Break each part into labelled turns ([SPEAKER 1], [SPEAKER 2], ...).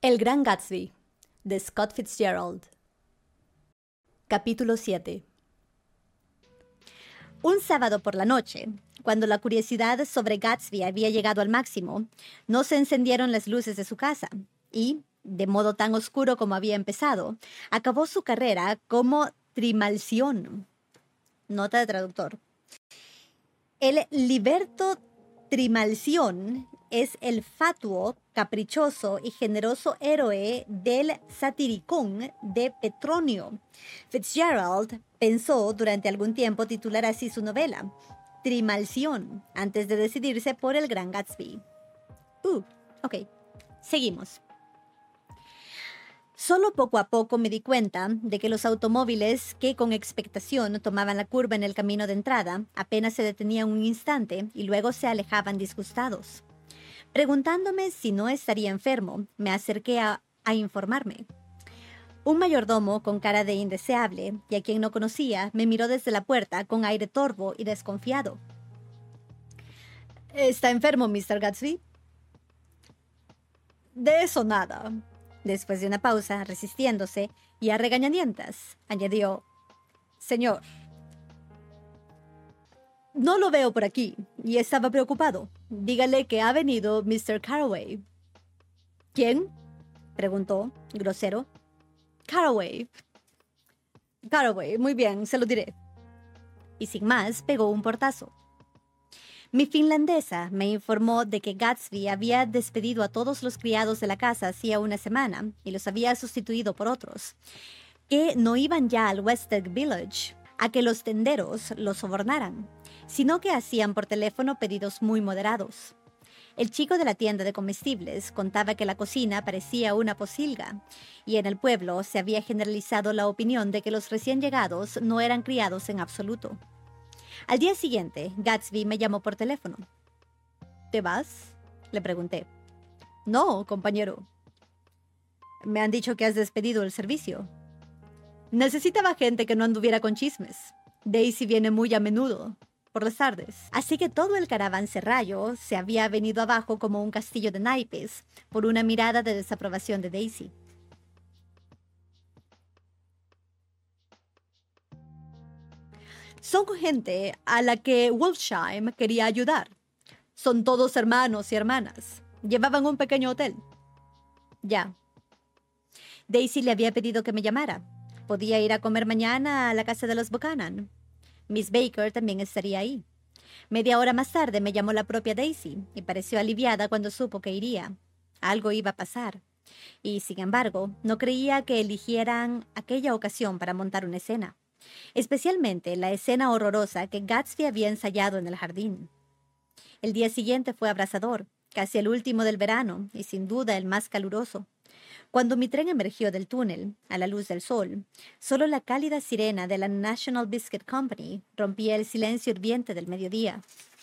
[SPEAKER 1] El Gran Gatsby, de Scott Fitzgerald. Capítulo 7. Un sábado por la noche, cuando la curiosidad sobre Gatsby había llegado al máximo, no se encendieron las luces de su casa y, de modo tan oscuro como había empezado, acabó su carrera como Trimalción. Nota de traductor. El liberto Trimalción es el fatuo, caprichoso y generoso héroe del satiricón de Petronio. Fitzgerald pensó durante algún tiempo titular así su novela, Trimalción, antes de decidirse por El Gran Gatsby. Ok, seguimos. Solo poco a poco me di cuenta de que los automóviles que con expectación tomaban la curva en el camino de entrada apenas se detenían un instante y luego se alejaban disgustados. Preguntándome si no estaría enfermo, me acerqué a informarme. Un mayordomo con cara de indeseable y a quien no conocía me miró desde la puerta con aire torvo y desconfiado. ¿Está enfermo, Mr. Gatsby? De eso nada. Después de una pausa, resistiéndose y a regañadientas, añadió, «Señor, no lo veo por aquí y estaba preocupado. Dígale que ha venido Mr. Carraway». «¿Quién?», preguntó, grosero. «Carraway». «Carraway, muy bien, se lo diré». Y sin más, pegó un portazo. Mi finlandesa me informó de que Gatsby había despedido a todos los criados de la casa hacía una semana y los había sustituido por otros, que no iban ya al West Egg Village a que los tenderos los sobornaran, sino que hacían por teléfono pedidos muy moderados. El chico de la tienda de comestibles contaba que la cocina parecía una posilga, y en el pueblo se había generalizado la opinión de que los recién llegados no eran criados en absoluto. Al día siguiente, Gatsby me llamó por teléfono. ¿Te vas?, le pregunté. «No, compañero». «Me han dicho que has despedido el servicio». «Necesitaba gente que no anduviera con chismes. Daisy viene muy a menudo, por las tardes». Así que todo el caravanserrayo se había venido abajo como un castillo de naipes por una mirada de desaprobación de Daisy. Son gente a la que Wolfsheim quería ayudar. Son todos hermanos y hermanas. Llevaban un pequeño hotel. Ya. Daisy le había pedido que me llamara. Podía ir a comer mañana a la casa de los Buchanan. Miss Baker también estaría ahí. Media hora más tarde me llamó la propia Daisy y pareció aliviada cuando supo que iría. Algo iba a pasar. Y, sin embargo, no creía que eligieran aquella ocasión para montar una escena. Especialmente la escena horrorosa que Gatsby había ensayado en el jardín. El día siguiente fue abrasador, casi el último del verano y sin duda el más caluroso. Cuando mi tren emergió del túnel, a la luz del sol, solo la cálida sirena de la National Biscuit Company rompía el silencio hirviente del mediodía.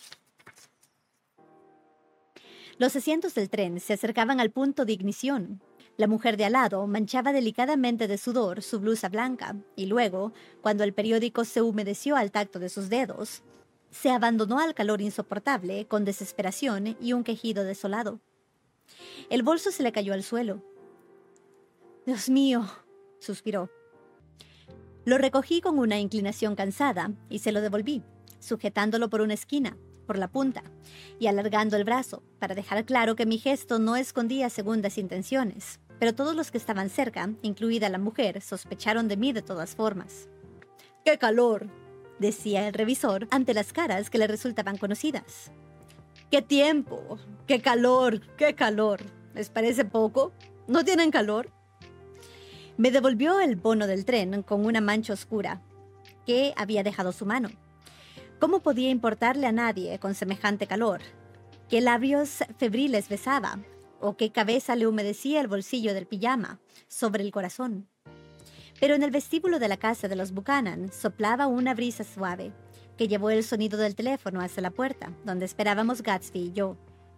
[SPEAKER 1] Los asientos del tren se acercaban al punto de ignición. La mujer de al lado manchaba delicadamente de sudor su blusa blanca y luego, cuando el periódico se humedeció al tacto de sus dedos, se abandonó al calor insoportable con desesperación y un quejido desolado. El bolso se le cayó al suelo. «Dios mío», suspiró. Lo recogí con una inclinación cansada y se lo devolví, sujetándolo por una esquina, por la punta, y alargando el brazo, para dejar claro que mi gesto no escondía segundas intenciones. Pero todos los que estaban cerca, incluida la mujer, sospecharon de mí de todas formas. «¡Qué calor!», decía el revisor ante las caras que le resultaban conocidas. «¡Qué tiempo! ¡Qué calor! ¡Qué calor! ¿Les parece poco? ¿No tienen calor?». Me devolvió el bono del tren con una mancha oscura que había dejado su mano. ¿Cómo podía importarle a nadie con semejante calor? ¿Qué labios febriles besaba? ¿O qué cabeza le humedecía el bolsillo del pijama sobre el corazón? Pero en el vestíbulo de la casa de los Buchanan soplaba una brisa suave que llevó el sonido del teléfono hasta la puerta, donde esperábamos Gatsby y yo.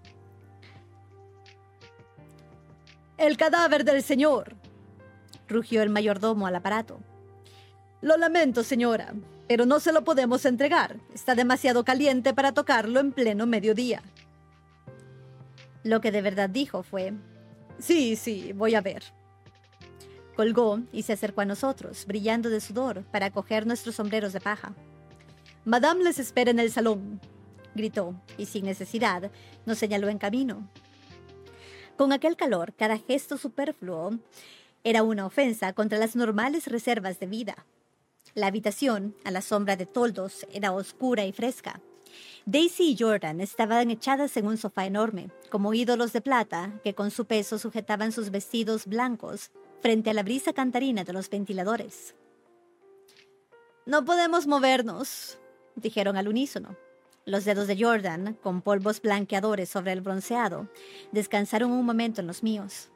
[SPEAKER 1] «El cadáver del señor», rugió el mayordomo al aparato. «Lo lamento, señora, pero no se lo podemos entregar. Está demasiado caliente para tocarlo en pleno mediodía». Lo que de verdad dijo fue, Sí, voy a ver. Colgó y se acercó a nosotros, brillando de sudor, para coger nuestros sombreros de paja. «Madame les espera en el salón», gritó, y sin necesidad nos señaló en camino. Con aquel calor, cada gesto superfluo era una ofensa contra las normales reservas de vida. La habitación, a la sombra de toldos, era oscura y fresca. Daisy y Jordan estaban echadas en un sofá enorme, como ídolos de plata que con su peso sujetaban sus vestidos blancos frente a la brisa cantarina de los ventiladores. «No podemos movernos», dijeron al unísono. Los dedos de Jordan, con polvos blanqueadores sobre el bronceado, descansaron un momento en los míos.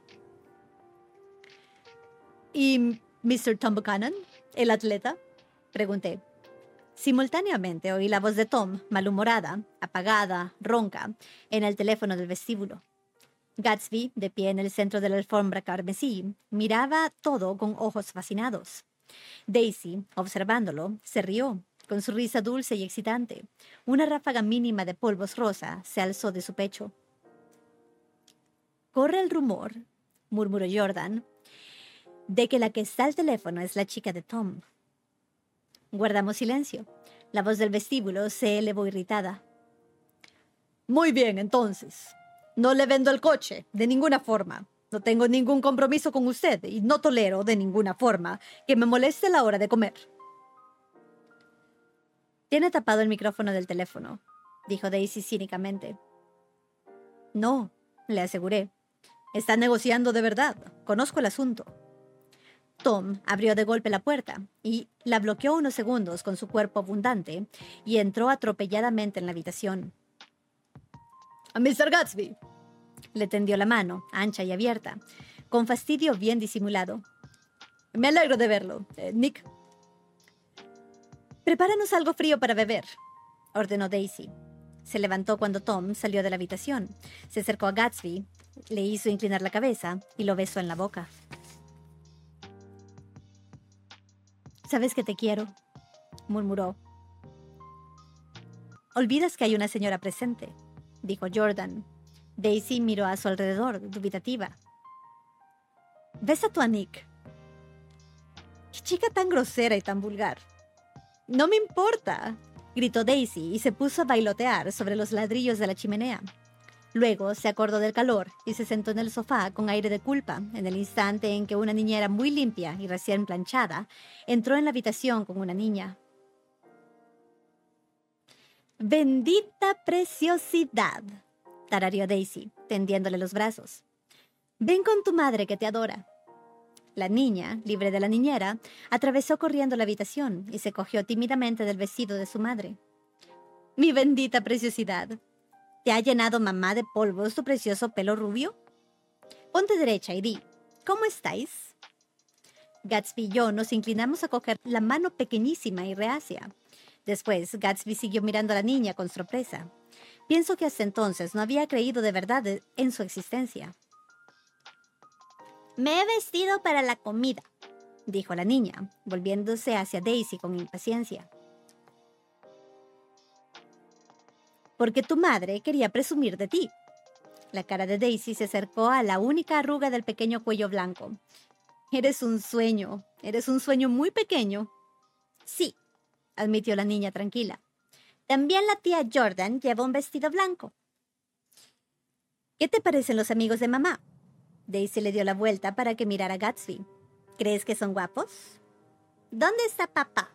[SPEAKER 1] «¿Y Mr. Tom Buchanan, el atleta?», pregunté. Simultáneamente oí la voz de Tom, malhumorada, apagada, ronca, en el teléfono del vestíbulo. Gatsby, de pie en el centro de la alfombra carmesí, miraba todo con ojos fascinados. Daisy, observándolo, se rió, con su risa dulce y excitante. Una ráfaga mínima de polvos rosa se alzó de su pecho. «Corre el rumor», murmuró Jordan, «de que la que está al teléfono es la chica de Tom». Guardamos silencio. La voz del vestíbulo se elevó irritada. «Muy bien, entonces. No le vendo el coche, de ninguna forma. No tengo ningún compromiso con usted y no tolero, de ninguna forma, que me moleste a la hora de comer». «Tiene tapado el micrófono del teléfono», dijo Daisy cínicamente. «No», le aseguré. «Está negociando de verdad. Conozco el asunto». Tom abrió de golpe la puerta y la bloqueó unos segundos con su cuerpo abundante y entró atropelladamente en la habitación. «A Mr. Gatsby», le tendió la mano, ancha y abierta, con fastidio bien disimulado. «Me alegro de verlo. Nick». «Prepáranos algo frío para beber», ordenó Daisy. Se levantó cuando Tom salió de la habitación, se acercó a Gatsby, le hizo inclinar la cabeza y lo besó en la boca. «Sabes que te quiero», murmuró. «Olvidas que hay una señora presente», dijo Jordan. Daisy miró a su alrededor, dubitativa. «Besa tú a Nick». «Qué chica tan grosera y tan vulgar». «No me importa», gritó Daisy y se puso a bailotear sobre los ladrillos de la chimenea. Luego se acordó del calor y se sentó en el sofá con aire de culpa en el instante en que una niñera muy limpia y recién planchada entró en la habitación con una niña. «Bendita preciosidad», tarareó Daisy, tendiéndole los brazos. «Ven con tu madre que te adora». La niña, libre de la niñera, atravesó corriendo la habitación y se cogió tímidamente del vestido de su madre. «Mi bendita preciosidad, ¿te ha llenado mamá de polvos tu precioso pelo rubio? Ponte derecha y di, ¿cómo estáis?» Gatsby y yo nos inclinamos a coger la mano pequeñísima y reacia. Después, Gatsby siguió mirando a la niña con sorpresa. Pienso que hasta entonces no había creído de verdad en su existencia. «Me he vestido para la comida», dijo la niña, volviéndose hacia Daisy con impaciencia. «Porque tu madre quería presumir de ti». La cara de Daisy se acercó a la única arruga del pequeño cuello blanco. Eres un sueño muy pequeño». «Sí», admitió la niña tranquila. «También la tía Jordan lleva un vestido blanco». «¿Qué te parecen los amigos de mamá?» Daisy le dio la vuelta para que mirara a Gatsby. «¿Crees que son guapos?» «¿Dónde está papá?»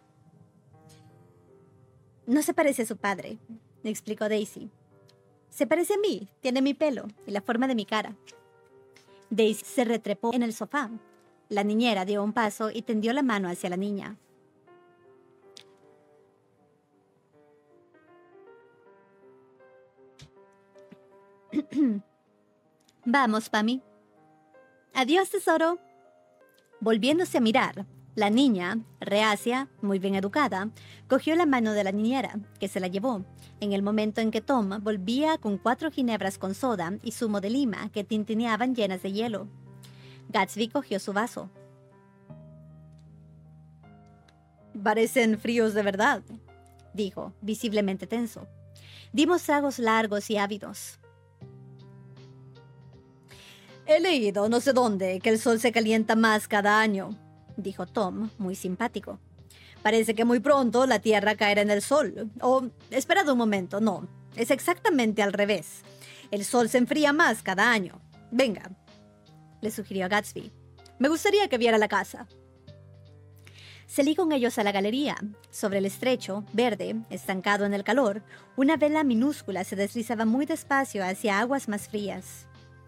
[SPEAKER 1] «No se parece a su padre», le explicó Daisy. «Se parece a mí, tiene mi pelo y la forma de mi cara». Daisy se retrepó en el sofá. La niñera dio un paso y tendió la mano hacia la niña. «Vamos, Pami». «Adiós, tesoro». Volviéndose a mirar, la niña, reacia, muy bien educada, cogió la mano de la niñera, que se la llevó, en el momento en que Tom volvía con 4 ginebras con soda y zumo de lima que tintineaban llenas de hielo. Gatsby cogió su vaso. «Parecen fríos de verdad», dijo, visiblemente tenso. Dimos tragos largos y ávidos. He leído, no sé dónde, que el sol se calienta más cada año, dijo Tom, muy simpático. Parece que muy pronto la Tierra caerá en el sol. Esperad un momento, no. Es exactamente al revés. El sol se enfría más cada año. Venga, le sugirió a Gatsby. Me gustaría que viera la casa. Salí con ellos a la galería. Sobre el estrecho, verde, estancado en el calor, una vela minúscula se deslizaba muy despacio hacia aguas más frías.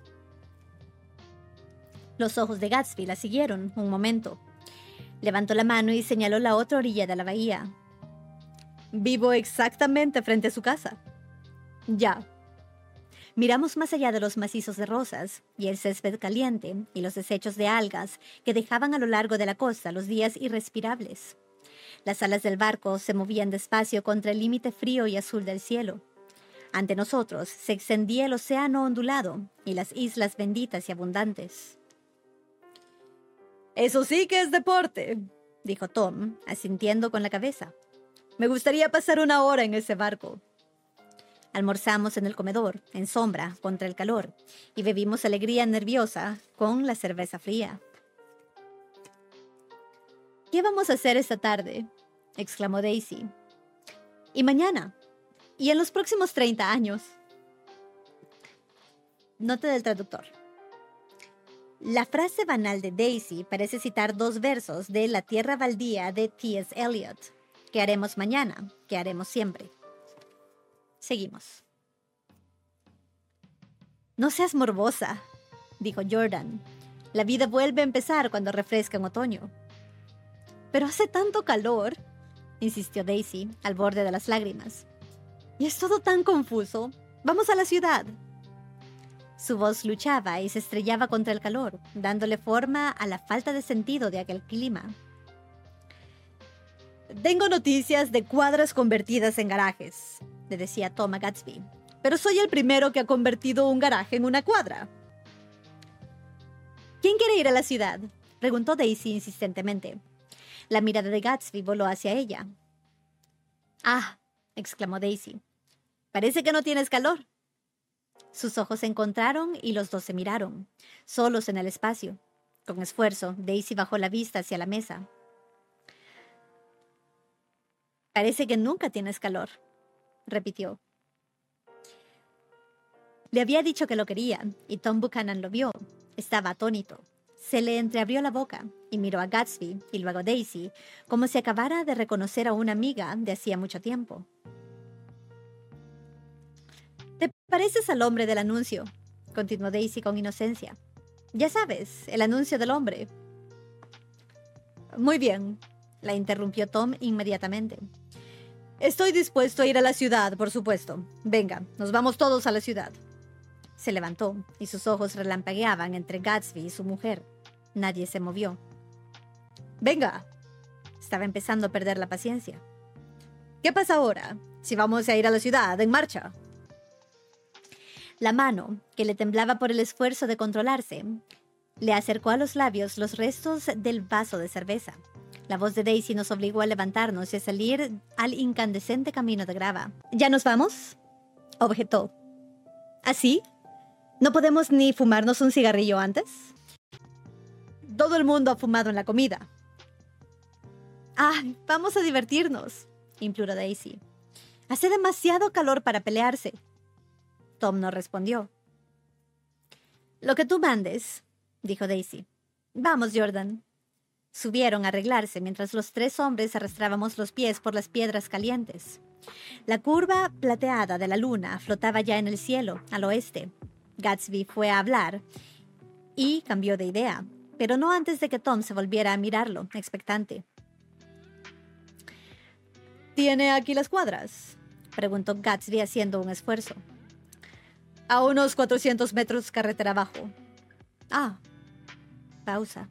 [SPEAKER 1] Los ojos de Gatsby la siguieron un momento. Levantó la mano y señaló la otra orilla de la bahía. Vivo exactamente frente a su casa. Ya. Miramos más allá de los macizos de rosas y el césped caliente y los desechos de algas que dejaban a lo largo de la costa los días irrespirables. Las alas del barco se movían despacio contra el límite frío y azul del cielo. Ante nosotros se extendía el océano ondulado y las islas benditas y abundantes. Eso sí que es deporte, dijo Tom, asintiendo con la cabeza. Me gustaría pasar una hora en ese barco. Almorzamos en el comedor, en sombra, contra el calor, y bebimos alegría nerviosa con la cerveza fría. ¿Qué vamos a hacer esta tarde?, exclamó Daisy. ¿Y mañana? ¿Y en los próximos 30 años? Nota del traductor. La frase banal de Daisy parece citar dos versos de La Tierra Baldía de T.S. Eliot. ¿Qué haremos mañana? ¿Qué haremos siempre? Seguimos. No seas morbosa, dijo Jordan. La vida vuelve a empezar cuando refresca en otoño. Pero hace tanto calor, insistió Daisy, al borde de las lágrimas. Y es todo tan confuso. Vamos a la ciudad. Su voz luchaba y se estrellaba contra el calor, dándole forma a la falta de sentido de aquel clima. Tengo noticias de cuadras convertidas en garajes, le decía Tom a Gatsby. Pero soy el primero que ha convertido un garaje en una cuadra. ¿Quién quiere ir a la ciudad?, preguntó Daisy insistentemente. La mirada de Gatsby voló hacia ella. ¡Ah!, exclamó Daisy. Parece que no tienes calor. Sus ojos se encontraron y los dos se miraron, solos en el espacio. Con esfuerzo, Daisy bajó la vista hacia la mesa. Parece que nunca tienes calor, repitió. Le había dicho que lo quería, y Tom Buchanan lo vio. Estaba atónito. Se le entreabrió la boca, y miró a Gatsby, y luego a Daisy, como si acabara de reconocer a una amiga de hacía mucho tiempo. «Te pareces al hombre del anuncio», continuó Daisy con inocencia. «Ya sabes, el anuncio del hombre». «Muy bien», la interrumpió Tom inmediatamente. «Estoy dispuesto a ir a la ciudad, por supuesto. Venga, nos vamos todos a la ciudad». Se levantó, y sus ojos relampagueaban entre Gatsby y su mujer. Nadie se movió. «Venga». Estaba empezando a perder la paciencia. «¿Qué pasa ahora? Si vamos a ir a la ciudad, en marcha». La mano, que le temblaba por el esfuerzo de controlarse, le acercó a los labios los restos del vaso de cerveza. La voz de Daisy nos obligó a levantarnos y a salir al incandescente camino de grava. «¿Ya nos vamos?», objetó. «¿Así? ¿No podemos ni fumarnos un cigarrillo antes?» «Todo el mundo ha fumado en la comida». «¡Ay, vamos a divertirnos!», imploró Daisy. «Hace demasiado calor para pelearse». Tom no respondió. «Lo que tú mandes», dijo Daisy. «Vamos, Jordan». Subieron a arreglarse mientras los tres hombres arrastrábamos los pies por las piedras calientes. La curva plateada de la luna flotaba ya en el cielo, al oeste. Gatsby fue a hablar y cambió de idea, pero no antes de que Tom se volviera a mirarlo, expectante. «¿Tiene aquí las cuadras?», preguntó Gatsby haciendo un esfuerzo. «A unos 400 metros carretera abajo». «Ah». Pausa.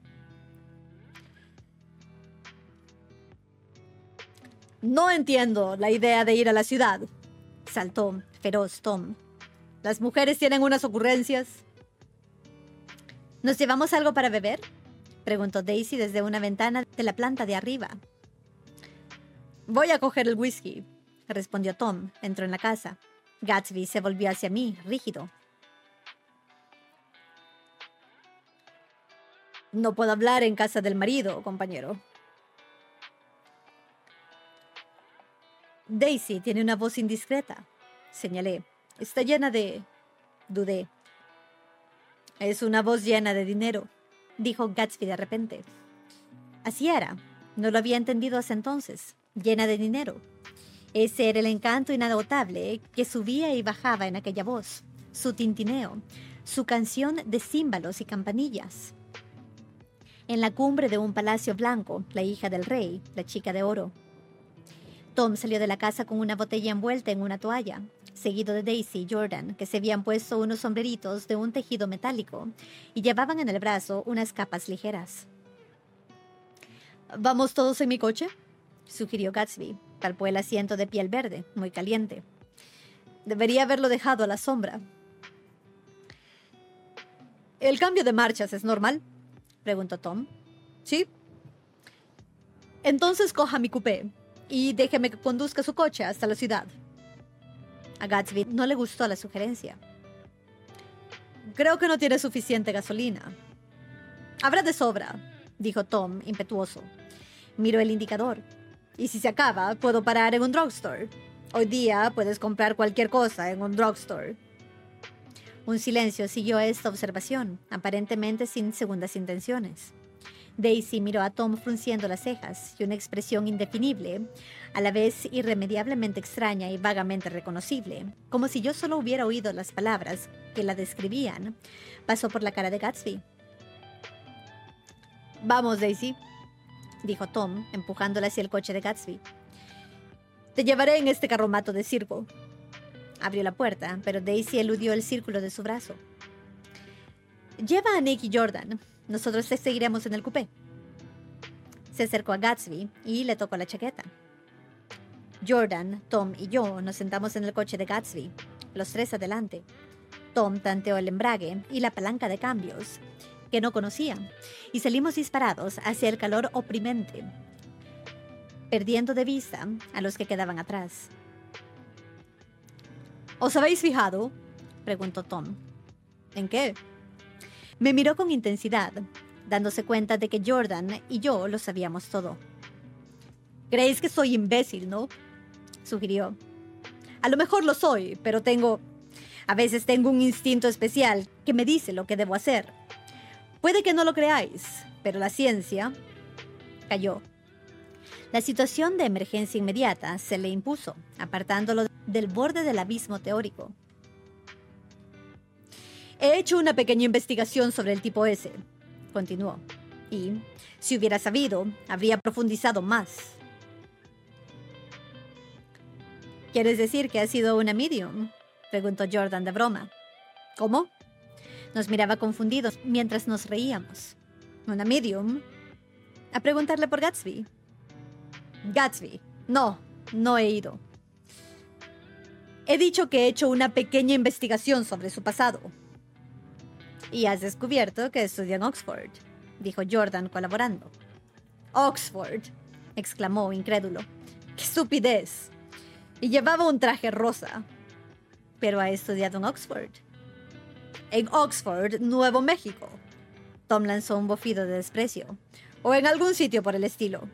[SPEAKER 1] «No entiendo la idea de ir a la ciudad», saltó feroz Tom. «Las mujeres tienen unas ocurrencias». «¿Nos llevamos algo para beber?», preguntó Daisy desde una ventana de la planta de arriba. «Voy a coger el whisky», respondió Tom. Entró en la casa. Gatsby se volvió hacia mí, rígido. No puedo hablar en casa del marido, compañero. Daisy tiene una voz indiscreta, señalé. Está llena de... Dudé. Es una voz llena de dinero, dijo Gatsby de repente. Así era. No lo había entendido hasta entonces. Llena de dinero. Ese era el encanto inagotable que subía y bajaba en aquella voz. Su tintineo. Su canción de címbalos y campanillas. En la cumbre de un palacio blanco, la hija del rey, la chica de oro. Tom salió de la casa con una botella envuelta en una toalla, seguido de Daisy y Jordan, que se habían puesto unos sombreritos de un tejido metálico y llevaban en el brazo unas capas ligeras. ¿Vamos todos en mi coche?, sugirió Gatsby. Palpó el asiento de piel verde, muy caliente. Debería haberlo dejado a la sombra. ¿El cambio de marchas es normal?, preguntó Tom. Sí. Entonces coja mi coupé y déjeme que conduzca su coche hasta la ciudad. A Gatsby no le gustó la sugerencia. Creo que no tiene suficiente gasolina. Habrá de sobra, dijo Tom, impetuoso. Miró el indicador. Y si se acaba, puedo parar en un drugstore. Hoy día puedes comprar cualquier cosa en un drugstore. Un silencio siguió a esta observación, aparentemente sin segundas intenciones. Daisy miró a Tom frunciendo las cejas y una expresión indefinible, a la vez irremediablemente extraña y vagamente reconocible, como si yo solo hubiera oído las palabras que la describían, pasó por la cara de Gatsby. «Vamos, Daisy», dijo Tom, empujándola hacia el coche de Gatsby. «Te llevaré en este carromato de circo». Abrió la puerta, pero Daisy eludió el círculo de su brazo. «Lleva a Nick y Jordan. Nosotros te seguiremos en el coupé». Se acercó a Gatsby y le tocó la chaqueta. Jordan, Tom y yo nos sentamos en el coche de Gatsby, los tres adelante. Tom tanteó el embrague y la palanca de cambios, que no conocía, y salimos disparados hacia el calor oprimente, perdiendo de vista a los que quedaban atrás. ¿Os habéis fijado?, preguntó Tom. ¿En qué? Me miró con intensidad, dándose cuenta de que Jordan y yo lo sabíamos todo. «Creéis que soy imbécil, ¿no?», sugirió. «A lo mejor lo soy, pero a veces tengo un instinto especial que me dice lo que debo hacer. Puede que no lo creáis, pero la ciencia...». Calló. La situación de emergencia inmediata se le impuso, apartándolo del borde del abismo teórico. «He hecho una pequeña investigación sobre el tipo S», continuó, «y, si hubiera sabido, habría profundizado más». «¿Quieres decir que has sido una medium?», preguntó Jordan de broma. «¿Cómo?». Nos miraba confundidos mientras nos reíamos. «¿Una medium?». A preguntarle por Gatsby. «Gatsby, no he ido. He dicho que he hecho una pequeña investigación sobre su pasado». «Y has descubierto que estudió en Oxford», dijo Jordan colaborando. «Oxford», exclamó incrédulo. «¡Qué estupidez! Y llevaba un traje rosa». «Pero ha estudiado en Oxford». «En Oxford, Nuevo México». Tom lanzó un bofido de desprecio. «O en algún sitio por el estilo».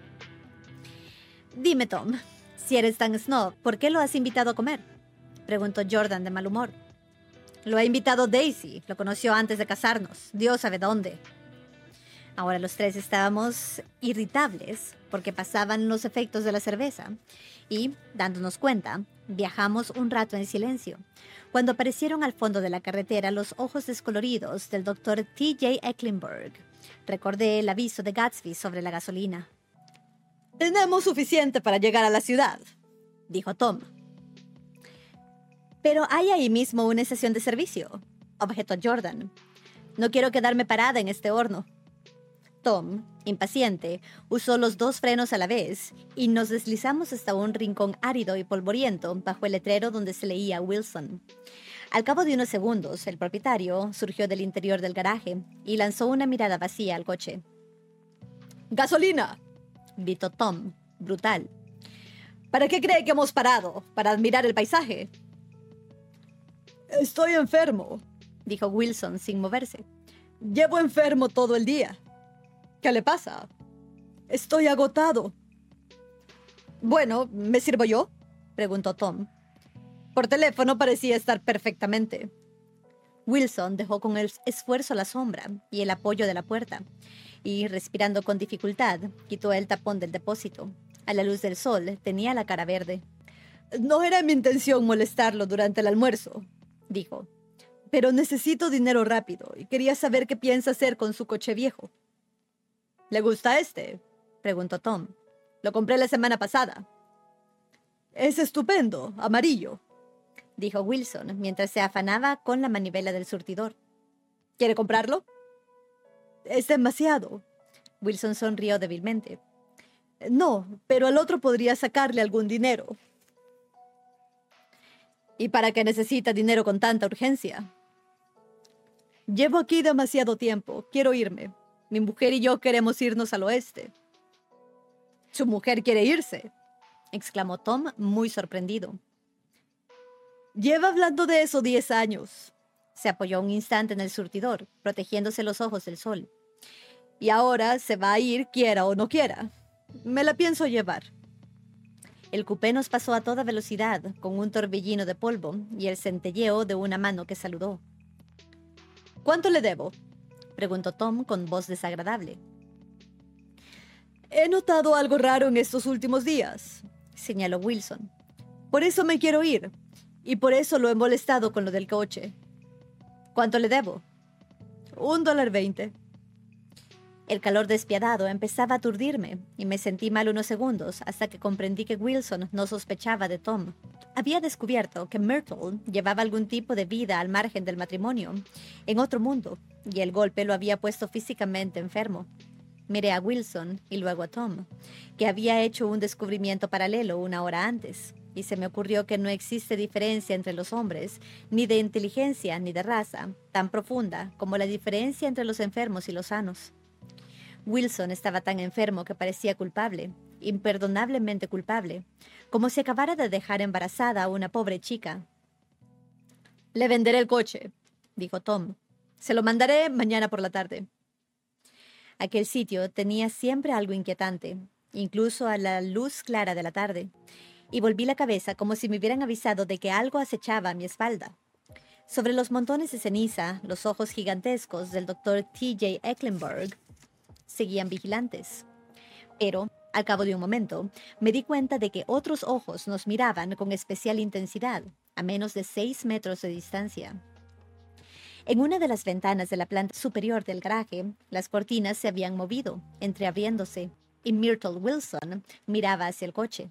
[SPEAKER 1] «Dime, Tom, si eres tan snob, ¿por qué lo has invitado a comer?», preguntó Jordan de mal humor. «Lo ha invitado Daisy, lo conoció antes de casarnos, Dios sabe dónde». Ahora los tres estábamos irritables porque pasaban los efectos de la cerveza y, dándonos cuenta, viajamos un rato en silencio, cuando aparecieron al fondo de la carretera los ojos descoloridos del Dr. T.J. Ecklenburg. Recordé el aviso de Gatsby sobre la gasolina. «Tenemos suficiente para llegar a la ciudad», dijo Tom. «Pero hay ahí mismo una estación de servicio», objetó Jordan. «No quiero quedarme parada en este horno». Tom, impaciente, usó los dos frenos a la vez y nos deslizamos hasta un rincón árido y polvoriento bajo el letrero donde se leía Wilson. Al cabo de unos segundos, el propietario surgió del interior del garaje y lanzó una mirada vacía al coche. «¡Gasolina!», gritó Tom, brutal. «¿Para qué cree que hemos parado? ¿Para admirar el paisaje?». «Estoy enfermo», dijo Wilson sin moverse. «Llevo enfermo todo el día». ¿Qué le pasa? Estoy agotado. Bueno, ¿me sirvo yo?, preguntó Tom. Por teléfono parecía estar perfectamente. Wilson dejó con esfuerzo la sombra y el apoyo de la puerta, y, respirando con dificultad, quitó el tapón del depósito. A la luz del sol tenía la cara verde. No era mi intención molestarlo durante el almuerzo, dijo, pero necesito dinero rápido y quería saber qué piensa hacer con su coche viejo. ¿Le gusta este?, preguntó Tom. Lo compré la semana pasada. Es estupendo, amarillo, dijo Wilson mientras se afanaba con la manivela del surtidor. ¿Quiere comprarlo? Es demasiado. Wilson sonrió débilmente. No, pero al otro podría sacarle algún dinero. ¿Y para qué necesita dinero con tanta urgencia? Llevo aquí demasiado tiempo. Quiero irme. Mi mujer y yo queremos irnos al oeste. ¿Su mujer quiere irse?, exclamó Tom, muy sorprendido. Lleva hablando de eso 10 años. Se apoyó un instante en el surtidor, protegiéndose los ojos del sol. Y ahora se va a ir, quiera o no quiera. Me la pienso llevar. El cupé nos pasó a toda velocidad, con un torbellino de polvo y el centelleo de una mano que saludó. ¿Cuánto le debo?, preguntó Tom con voz desagradable. He notado algo raro en estos últimos días, señaló Wilson. Por eso me quiero ir, y por eso lo he molestado con lo del coche. ¿Cuánto le debo? $1.20. El calor despiadado empezaba a aturdirme, y me sentí mal unos segundos hasta que comprendí que Wilson no sospechaba de Tom. Había descubierto que Myrtle llevaba algún tipo de vida al margen del matrimonio, en otro mundo, y el golpe lo había puesto físicamente enfermo. Miré a Wilson y luego a Tom, que había hecho un descubrimiento paralelo una hora antes, y se me ocurrió que no existe diferencia entre los hombres, ni de inteligencia ni de raza, tan profunda como la diferencia entre los enfermos y los sanos. Wilson estaba tan enfermo que parecía culpable, imperdonablemente culpable, como si acabara de dejar embarazada a una pobre chica. Le venderé el coche, dijo Tom. Se lo mandaré mañana por la tarde. Aquel sitio tenía siempre algo inquietante, incluso a la luz clara de la tarde, y volví la cabeza como si me hubieran avisado de que algo acechaba a mi espalda. Sobre los montones de ceniza, los ojos gigantescos del doctor T.J. Ecklenburg seguían vigilantes. Pero, al cabo de un momento, me di cuenta de que otros ojos nos miraban con especial intensidad, a menos de 6 metros de distancia. En una de las ventanas de la planta superior del garaje, las cortinas se habían movido, entreabriéndose, y Myrtle Wilson miraba hacia el coche.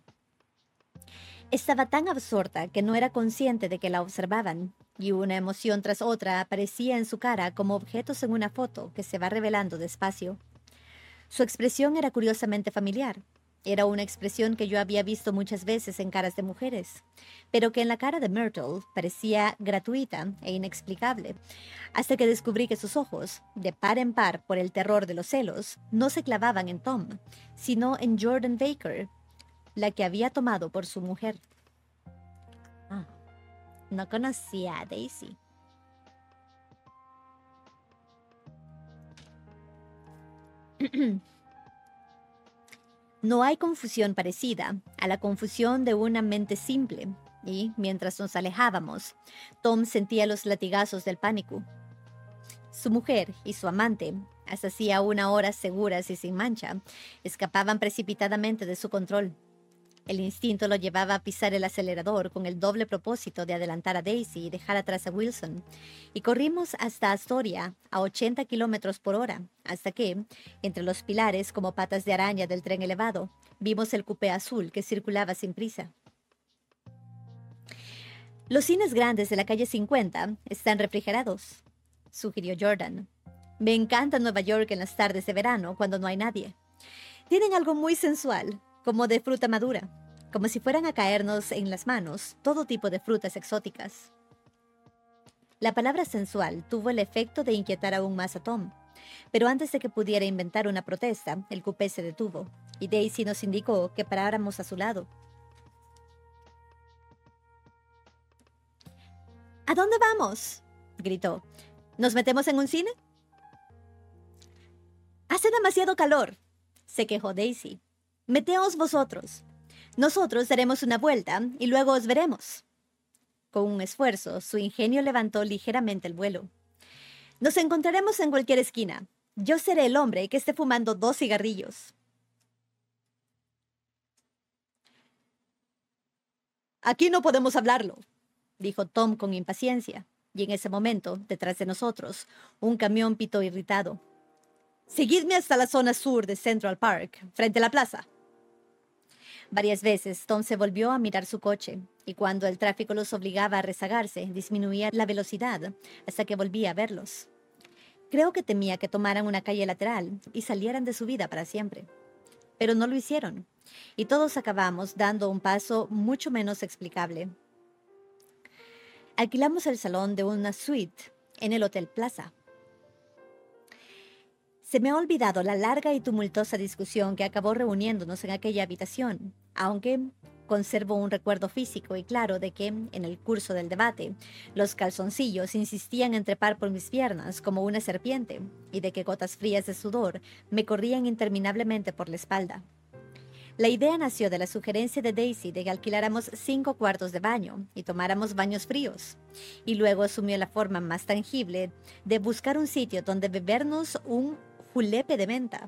[SPEAKER 1] Estaba tan absorta que no era consciente de que la observaban, y una emoción tras otra aparecía en su cara como objetos en una foto que se va revelando despacio. Su expresión era curiosamente familiar. Era una expresión que yo había visto muchas veces en caras de mujeres, pero que en la cara de Myrtle parecía gratuita e inexplicable, hasta que descubrí que sus ojos, de par en par por el terror de los celos, no se clavaban en Tom, sino en Jordan Baker, la que había tomado por su mujer. No conocía a Daisy. No hay confusión parecida a la confusión de una mente simple, y, mientras nos alejábamos, Tom sentía los latigazos del pánico. Su mujer y su amante, hasta hacía una hora seguras y sin mancha, escapaban precipitadamente de su control. El instinto lo llevaba a pisar el acelerador con el doble propósito de adelantar a Daisy y dejar atrás a Wilson, y corrimos hasta Astoria a 80 kilómetros por hora, hasta que, entre los pilares como patas de araña del tren elevado, vimos el cupé azul que circulaba sin prisa. Los cines grandes de la calle 50 están refrigerados, sugirió Jordan. Me encanta Nueva York en las tardes de verano cuando no hay nadie. Tienen algo muy sensual, como de fruta madura, como si fueran a caernos en las manos todo tipo de frutas exóticas. La palabra sensual tuvo el efecto de inquietar aún más a Tom, pero antes de que pudiera inventar una protesta, el cupé se detuvo, y Daisy nos indicó que paráramos a su lado. ¿A dónde vamos?, gritó. ¿Nos metemos en un cine? ¿Has Hace demasiado calor, se quejó Daisy. Meteos vosotros. Nosotros daremos una vuelta y luego os veremos. Con un esfuerzo, su ingenio levantó ligeramente el vuelo. Nos encontraremos en cualquier esquina. Yo seré el hombre que esté fumando 2 cigarrillos. Aquí no podemos hablarlo, dijo Tom con impaciencia, y en ese momento, detrás de nosotros, un camión pitó irritado. Seguidme hasta la zona sur de Central Park, frente a la plaza. Varias veces Tom se volvió a mirar su coche, y cuando el tráfico los obligaba a rezagarse, disminuía la velocidad hasta que volvía a verlos. Creo que temía que tomaran una calle lateral y salieran de su vida para siempre. Pero no lo hicieron, y todos acabamos dando un paso mucho menos explicable. Alquilamos el salón de una suite en el Hotel Plaza. Se me ha olvidado la larga y tumultuosa discusión que acabó reuniéndonos en aquella habitación, aunque conservo un recuerdo físico y claro de que, en el curso del debate, los calzoncillos insistían en trepar por mis piernas como una serpiente, y de que gotas frías de sudor me corrían interminablemente por la espalda. La idea nació de la sugerencia de Daisy de que alquiláramos 5 cuartos de baño y tomáramos baños fríos, y luego asumió la forma más tangible de buscar un sitio donde bebernos un julepe de menta.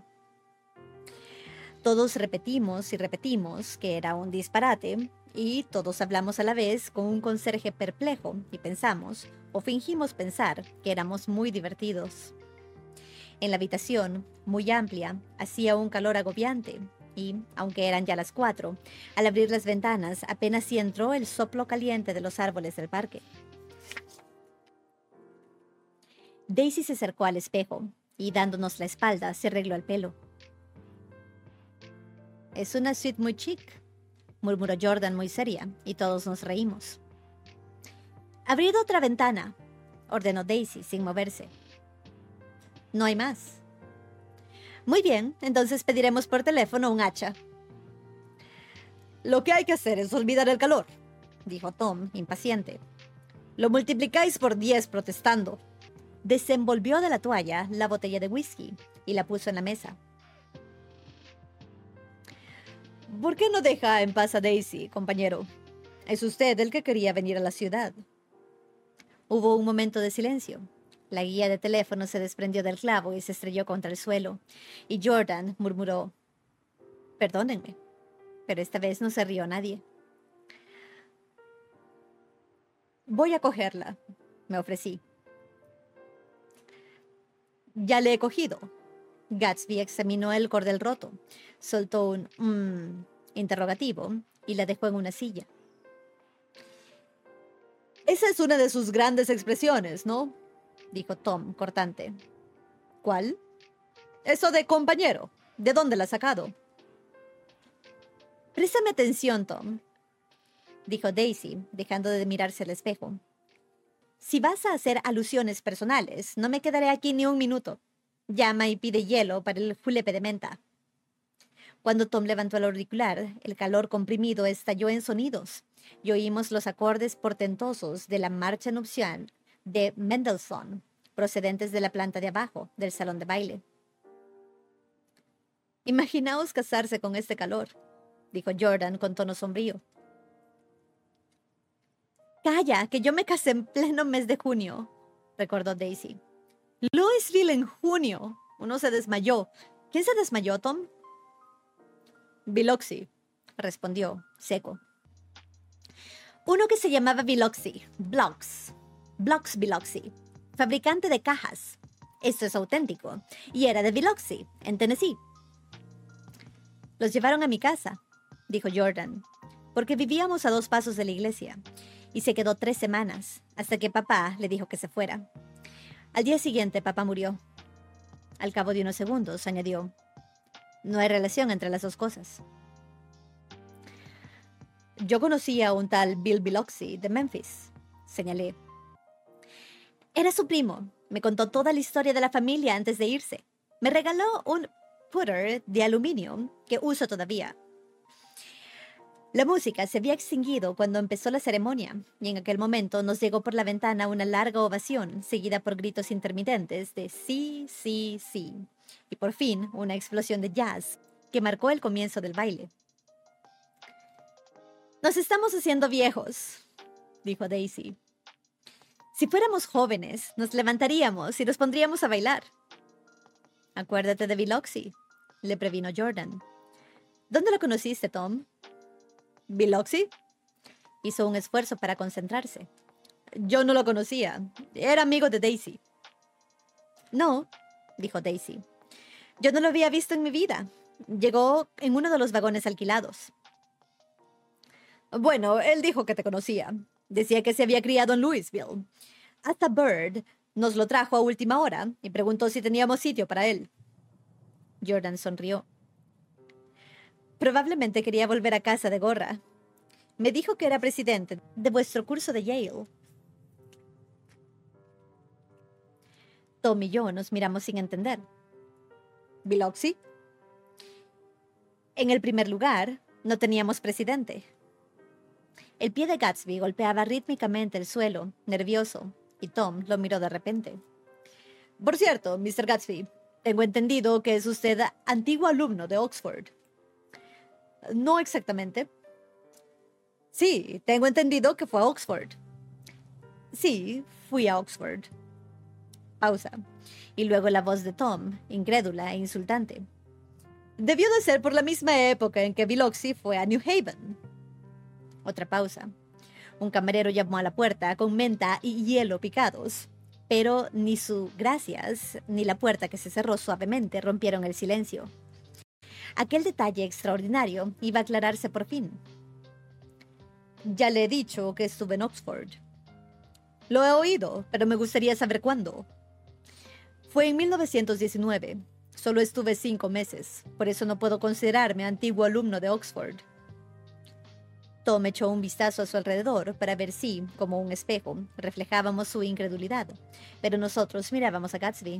[SPEAKER 1] Todos repetimos y repetimos que era un disparate, y todos hablamos a la vez con un conserje perplejo y pensamos, o fingimos pensar, que éramos muy divertidos. En la habitación, muy amplia, hacía un calor agobiante, y, aunque eran ya las 4, al abrir las ventanas apenas si entró el soplo caliente de los árboles del parque. Daisy se acercó al espejo y, dándonos la espalda, se arregló el pelo. «Es una suite muy chic», murmuró Jordan muy seria, y todos nos reímos. «Abrid otra ventana», ordenó Daisy sin moverse. «No hay más». «Muy bien, entonces pediremos por teléfono un hacha». «Lo que hay que hacer es olvidar el calor», dijo Tom, impaciente. «Lo multiplicáis por 10 protestando». Desenvolvió de la toalla la botella de whisky y la puso en la mesa. «¿Por qué no deja en paz a Daisy, compañero? Es usted el que quería venir a la ciudad». Hubo un momento de silencio. La guía de teléfono se desprendió del clavo y se estrelló contra el suelo, y Jordan murmuró: «Perdónenme», pero esta vez no se rió nadie. «Voy a cogerla», me ofrecí. «Ya le he cogido». Gatsby examinó el cordel roto, soltó un interrogativo y la dejó en una silla. «Esa es una de sus grandes expresiones, ¿no?», dijo Tom, cortante. «¿Cuál?» «Eso de compañero. ¿De dónde la ha sacado?» «Préstame atención, Tom», dijo Daisy, dejando de mirarse al espejo. «Si vas a hacer alusiones personales, no me quedaré aquí ni un minuto. Llama y pide hielo para el julepe de menta». Cuando Tom levantó el auricular, el calor comprimido estalló en sonidos, y oímos los acordes portentosos de la marcha nupcial de Mendelssohn, procedentes de la planta de abajo del salón de baile. «Imaginaos casarse con este calor», dijo Jordan con tono sombrío. «Calla, que yo me casé en pleno mes de junio», recordó Daisy. «Louisville en junio. Uno se desmayó. ¿Quién se desmayó, Tom?» «Biloxi», respondió, seco. «Uno que se llamaba Biloxi, Blocks Biloxi, fabricante de cajas. Esto es auténtico, y era de Biloxi, en Tennessee». «Los llevaron a mi casa», dijo Jordan, «porque vivíamos a 2 pasos de la iglesia, y se quedó 3 semanas, hasta que papá le dijo que se fuera. Al día siguiente papá murió». Al cabo de unos segundos añadió: «No hay relación entre las 2 cosas». «Yo conocí a un tal Bill Biloxi de Memphis», señalé. «Era su primo. Me contó toda la historia de la familia antes de irse. Me regaló un putter de aluminio que uso todavía». La música se había extinguido cuando empezó la ceremonia, y en aquel momento nos llegó por la ventana una larga ovación, seguida por gritos intermitentes de «sí, sí, sí», y por fin una explosión de jazz que marcó el comienzo del baile. «Nos estamos haciendo viejos», dijo Daisy. «Si fuéramos jóvenes, nos levantaríamos y nos pondríamos a bailar». «Acuérdate de Biloxi», le previno Jordan. «¿Dónde lo conociste, Tom?» «¿Biloxi?» Hizo un esfuerzo para concentrarse. «Yo no lo conocía. Era amigo de Daisy». «No», dijo Daisy. «Yo no lo había visto en mi vida. Llegó en uno de los vagones alquilados». «Bueno, él dijo que te conocía. Decía que se había criado en Louisville. Hasta Bird nos lo trajo a última hora y preguntó si teníamos sitio para él». Jordan sonrió. «Probablemente quería volver a casa de gorra. Me dijo que era presidente de vuestro curso de Yale». Tom y yo nos miramos sin entender. «¿Biloxi?» «En el primer lugar, no teníamos presidente». El pie de Gatsby golpeaba rítmicamente el suelo, nervioso, y Tom lo miró de repente. «Por cierto, Mr. Gatsby, tengo entendido que es usted antiguo alumno de Oxford». «No exactamente». «Sí, tengo entendido que fue a Oxford». «Sí, fui a Oxford». Pausa. Y luego la voz de Tom, incrédula e insultante. «Debió de ser por la misma época en que Biloxi fue a New Haven». Otra pausa. Un camarero llamó a la puerta con menta y hielo picados, pero ni su gracias ni la puerta que se cerró suavemente rompieron el silencio. Aquel detalle extraordinario iba a aclararse por fin. «Ya le he dicho que estuve en Oxford». «Lo he oído, pero me gustaría saber cuándo». «Fue en 1919. Solo estuve 5 meses, por eso no puedo considerarme antiguo alumno de Oxford». Tom echó un vistazo a su alrededor para ver si, como un espejo, reflejábamos su incredulidad, pero nosotros mirábamos a Gatsby.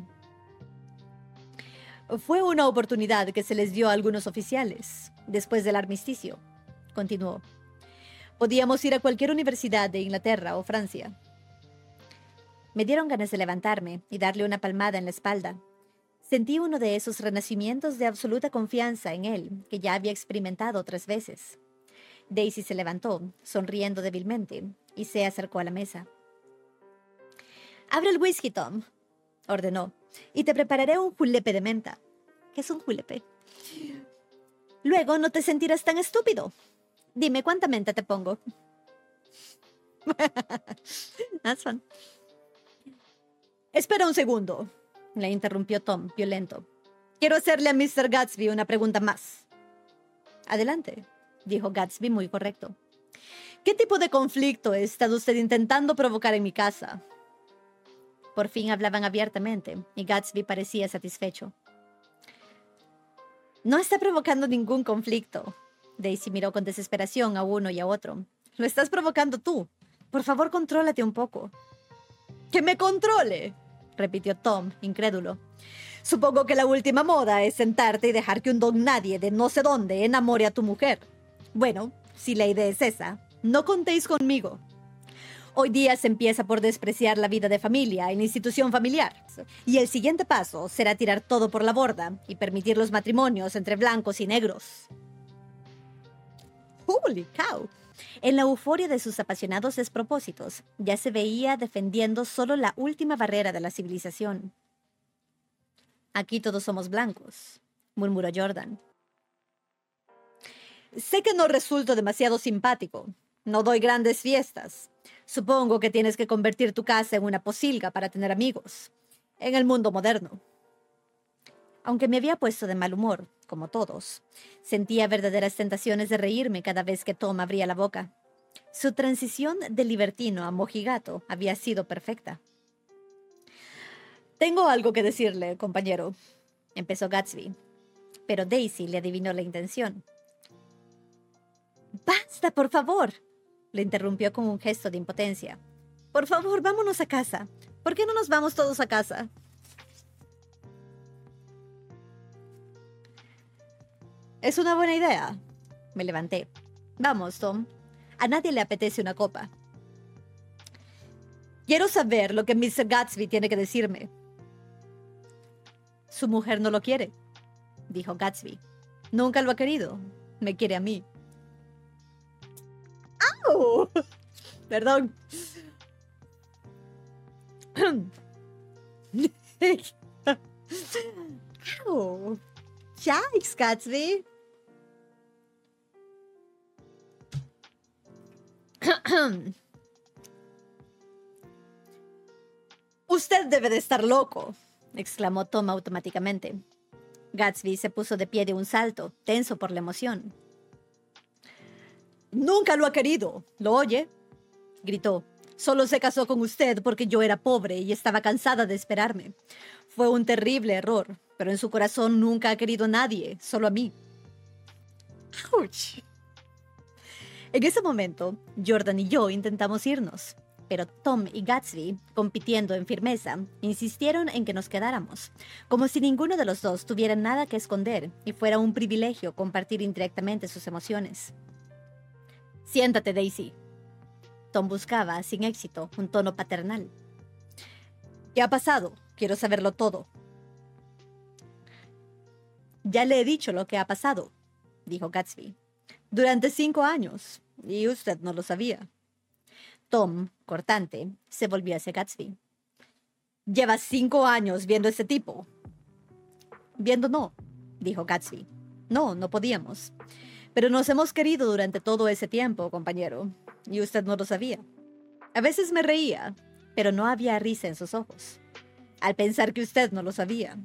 [SPEAKER 1] «Fue una oportunidad que se les dio a algunos oficiales, después del armisticio», continuó. «Podíamos ir a cualquier universidad de Inglaterra o Francia». Me dieron ganas de levantarme y darle una palmada en la espalda. Sentí uno de esos renacimientos de absoluta confianza en él que ya había experimentado otras veces. Daisy se levantó, sonriendo débilmente, y se acercó a la mesa. «Abre el whisky, Tom», ordenó, «y te prepararé un julepe de menta». ¿Qué es un julepe? «Luego no te sentirás tan estúpido. Dime cuánta menta te pongo». That's fun. «Espera un segundo», le interrumpió Tom, violento. «Quiero hacerle a Mr. Gatsby una pregunta más». «Adelante», dijo Gatsby muy correcto. «¿Qué tipo de conflicto ha estado usted intentando provocar en mi casa?» Por fin hablaban abiertamente y Gatsby parecía satisfecho. «No está provocando ningún conflicto». Daisy miró con desesperación a uno y a otro. «Lo estás provocando tú. Por favor, contrólate un poco». «¿Que me controle?», repitió Tom, incrédulo. «Supongo que la última moda es sentarte y dejar que un don nadie de no sé dónde enamore a tu mujer. Bueno, si la idea es esa, no contéis conmigo. Hoy día se empieza por despreciar la vida de familia y la institución familiar. Y el siguiente paso será tirar todo por la borda y permitir los matrimonios entre blancos y negros». ¡Holy cow! En la euforia de sus apasionados despropósitos, ya se veía defendiendo solo la última barrera de la civilización. «Aquí todos somos blancos», murmuró Jordan. «Sé que no resulto demasiado simpático. No doy grandes fiestas. Supongo que tienes que convertir tu casa en una posilga para tener amigos. En el mundo moderno». Aunque me había puesto de mal humor, como todos, sentía verdaderas tentaciones de reírme cada vez que Tom abría la boca. Su transición de libertino a mojigato había sido perfecta. «Tengo algo que decirle, compañero», empezó Gatsby, pero Daisy le adivinó la intención. «¡Basta, por favor!», le interrumpió con un gesto de impotencia. «Por favor, vámonos a casa. ¿Por qué no nos vamos todos a casa?» «Es una buena idea». Me levanté. «Vamos, Tom. A nadie le apetece una copa». «Quiero saber lo que Mr. Gatsby tiene que decirme». Su mujer no lo quiere, dijo Gatsby. Nunca lo ha querido. Me quiere a mí. ¡Au! Perdón. ¡Au! Yikes, Gatsby. Usted debe de estar loco, exclamó Tom automáticamente. Gatsby se puso de pie de un salto, tenso por la emoción. Nunca lo ha querido, ¿lo oye? Gritó. Solo se casó con usted porque yo era pobre y estaba cansada de esperarme. Fue un terrible error, pero en su corazón nunca ha querido a nadie, solo a mí. ¡Auch! En ese momento, Jordan y yo intentamos irnos, pero Tom y Gatsby, compitiendo en firmeza, insistieron en que nos quedáramos, como si ninguno de los dos tuviera nada que esconder y fuera un privilegio compartir indirectamente sus emociones. Siéntate, Daisy. Tom buscaba, sin éxito, un tono paternal. ¿Qué ha pasado? Quiero saberlo todo. Ya le he dicho lo que ha pasado, dijo Gatsby. Durante 5 años, y usted no lo sabía. Tom, cortante, se volvió hacia Gatsby. Llevas 5 años viendo a ese tipo. Viendo no, dijo Gatsby. No, no podíamos. Pero nos hemos querido durante todo ese tiempo, compañero, y usted no lo sabía. A veces me reía, pero no había risa en sus ojos, al pensar que usted no lo sabía.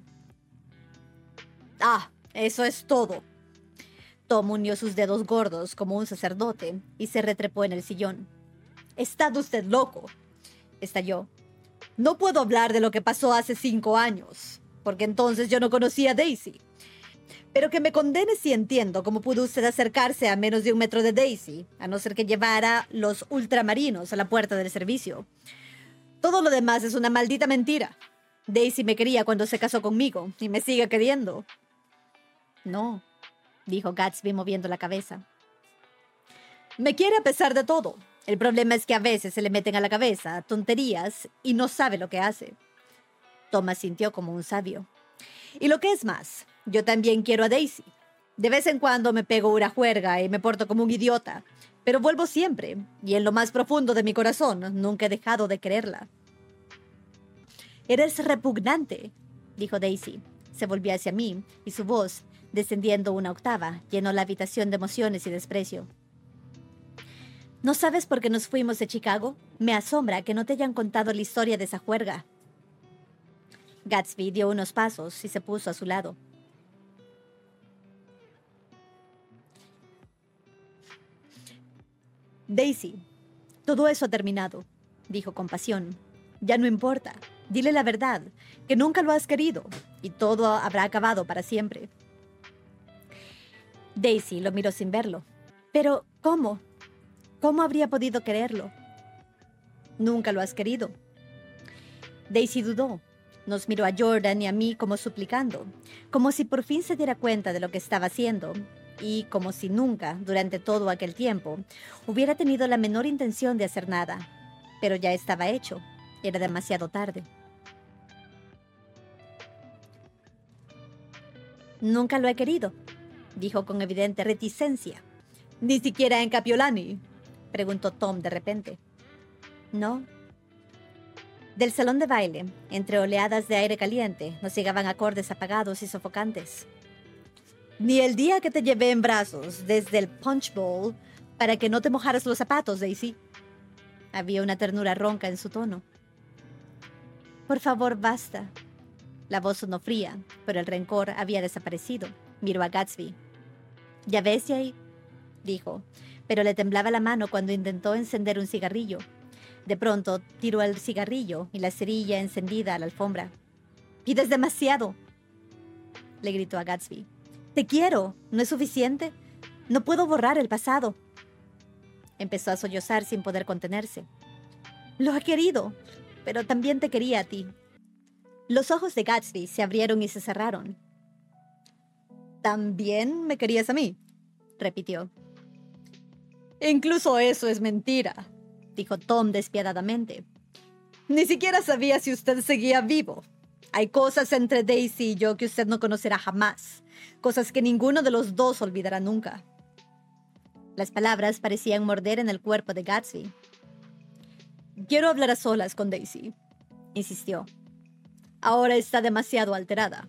[SPEAKER 1] Ah, eso es todo. Tom unió sus dedos gordos como un sacerdote y se retrepó en el sillón. Está usted loco, estalló. No puedo hablar de lo que pasó hace 5 años, porque entonces yo no conocía a Daisy. Pero que me condene si entiendo cómo pudo usted acercarse a menos de 1 metro de Daisy, a no ser que llevara los ultramarinos a la puerta del servicio. Todo lo demás es una maldita mentira. Daisy me quería cuando se casó conmigo y me sigue queriendo. No, dijo Gatsby moviendo la cabeza. Me quiere a pesar de todo. El problema es que a veces se le meten a la cabeza tonterías y no sabe lo que hace. Thomas sintió como un sabio. Y lo que es más, yo también quiero a Daisy. De vez en cuando me pego una juerga y me porto como un idiota, pero vuelvo siempre, y en lo más profundo de mi corazón nunca he dejado de quererla. Eres repugnante, dijo Daisy. Se volvió hacia mí, y su voz, descendiendo una octava, llenó la habitación de emociones y desprecio. ¿No sabes por qué nos fuimos de Chicago? Me asombra que no te hayan contado la historia de esa juerga. Gatsby dio unos pasos y se puso a su lado. Daisy, todo eso ha terminado, dijo con pasión. Ya no importa. Dile la verdad, que nunca lo has querido, y todo habrá acabado para siempre. Daisy lo miró sin verlo. Pero, ¿cómo? ¿Cómo habría podido quererlo? Nunca lo has querido. Daisy dudó. Nos miró a Jordan y a mí como suplicando, como si por fin se diera cuenta de lo que estaba haciendo, y como si nunca, durante todo aquel tiempo, hubiera tenido la menor intención de hacer nada. Pero ya estaba hecho. Era demasiado tarde. Nunca lo he querido, dijo con evidente reticencia. ¿Ni siquiera en Kapiolani?, preguntó Tom de repente. No. Del salón de baile, entre oleadas de aire caliente, nos llegaban acordes apagados y sofocantes. Ni el día que te llevé en brazos desde el Punch Bowl para que no te mojaras los zapatos, Daisy. Había una ternura ronca en su tono. Por favor, basta. La voz sonó fría, pero el rencor había desaparecido. Miró a Gatsby. ¿Ya ves, Jay?, dijo, pero le temblaba la mano cuando intentó encender un cigarrillo. De pronto, tiró el cigarrillo y la cerilla encendida a la alfombra. «Pides demasiado», le gritó a Gatsby. «Te quiero. ¿No es suficiente? No puedo borrar el pasado». Empezó a sollozar sin poder contenerse. «Lo ha querido, pero también te quería a ti». Los ojos de Gatsby se abrieron y se cerraron. «¿También me querías a mí?», repitió. «Incluso eso es mentira», dijo Tom despiadadamente. «Ni siquiera sabía si usted seguía vivo. Hay cosas entre Daisy y yo que usted no conocerá jamás. Cosas que ninguno de los dos olvidará nunca. Las palabras parecían morder en el cuerpo de Gatsby. Quiero hablar a solas con Daisy, insistió. Ahora está demasiado alterada.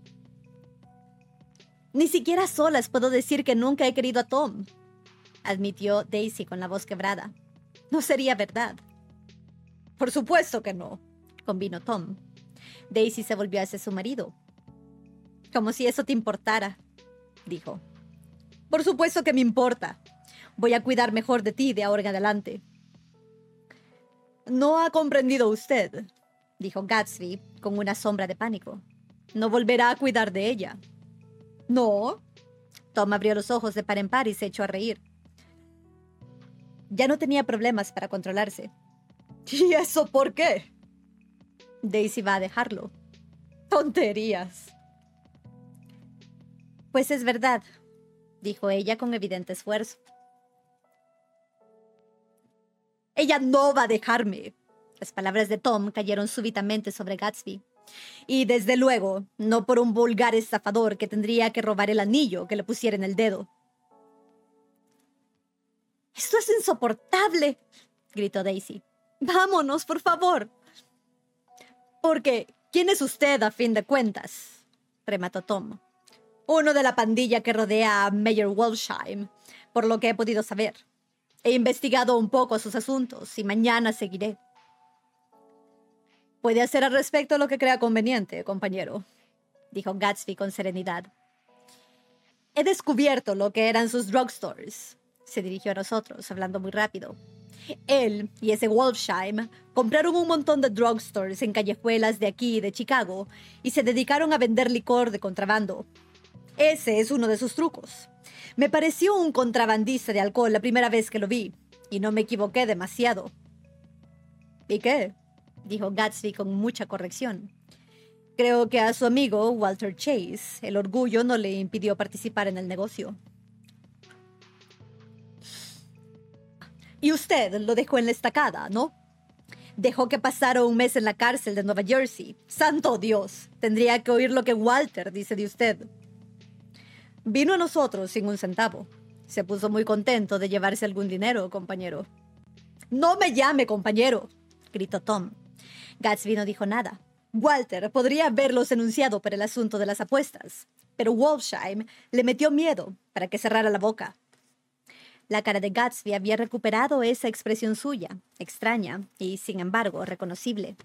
[SPEAKER 1] Ni siquiera a solas puedo decir que nunca he querido a Tom, admitió Daisy con la voz quebrada. No sería verdad. Por supuesto que no, convino Tom. Daisy se volvió hacia su marido. Como si eso te importara, dijo. Por supuesto que me importa. Voy a cuidar mejor de ti de ahora en adelante. No ha comprendido usted, dijo Gatsby con una sombra de pánico. No volverá a cuidar de ella. ¿No? Tom abrió los ojos de par en par y se echó a reír. Ya no tenía problemas para controlarse. ¿Y eso por qué? Daisy va a dejarlo. Tonterías. Pues es verdad, dijo ella con evidente esfuerzo. Ella no va a dejarme. Las palabras de Tom cayeron súbitamente sobre Gatsby. Y desde luego, no por un vulgar estafador que tendría que robar el anillo que le pusiera en el dedo. ¡Esto es insoportable!, gritó Daisy. ¡Vámonos, por favor! Porque, ¿quién es usted a fin de cuentas?, remató Tom. Uno de la pandilla que rodea a Mayor Wolfsheim, por lo que he podido saber. He investigado un poco sus asuntos y mañana seguiré. Puede hacer al respecto lo que crea conveniente, compañero, dijo Gatsby con serenidad. He descubierto lo que eran sus drugstores. Se dirigió a nosotros, hablando muy rápido. Él y ese Wolfsheim compraron un montón de drugstores en callejuelas de aquí y de Chicago y se dedicaron a vender licor de contrabando. Ese es uno de sus trucos. Me pareció un contrabandista de alcohol la primera vez que lo vi, y no me equivoqué demasiado. ¿Y qué?, dijo Gatsby con mucha corrección. Creo que a su amigo Walter Chase el orgullo no le impidió participar en el negocio. Y usted lo dejó en la estacada, ¿no? Dejó que pasara un mes en la cárcel de Nueva Jersey. ¡Santo Dios! Tendría que oír lo que Walter dice de usted. Vino a nosotros sin un centavo. Se puso muy contento de llevarse algún dinero, compañero. ¡No me llame compañero!, gritó Tom. Gatsby no dijo nada. Walter podría haberlos denunciado por el asunto de las apuestas, pero Wolfsheim le metió miedo para que cerrara la boca. La cara de Gatsby había recuperado esa expresión suya, extraña y, sin embargo, reconocible.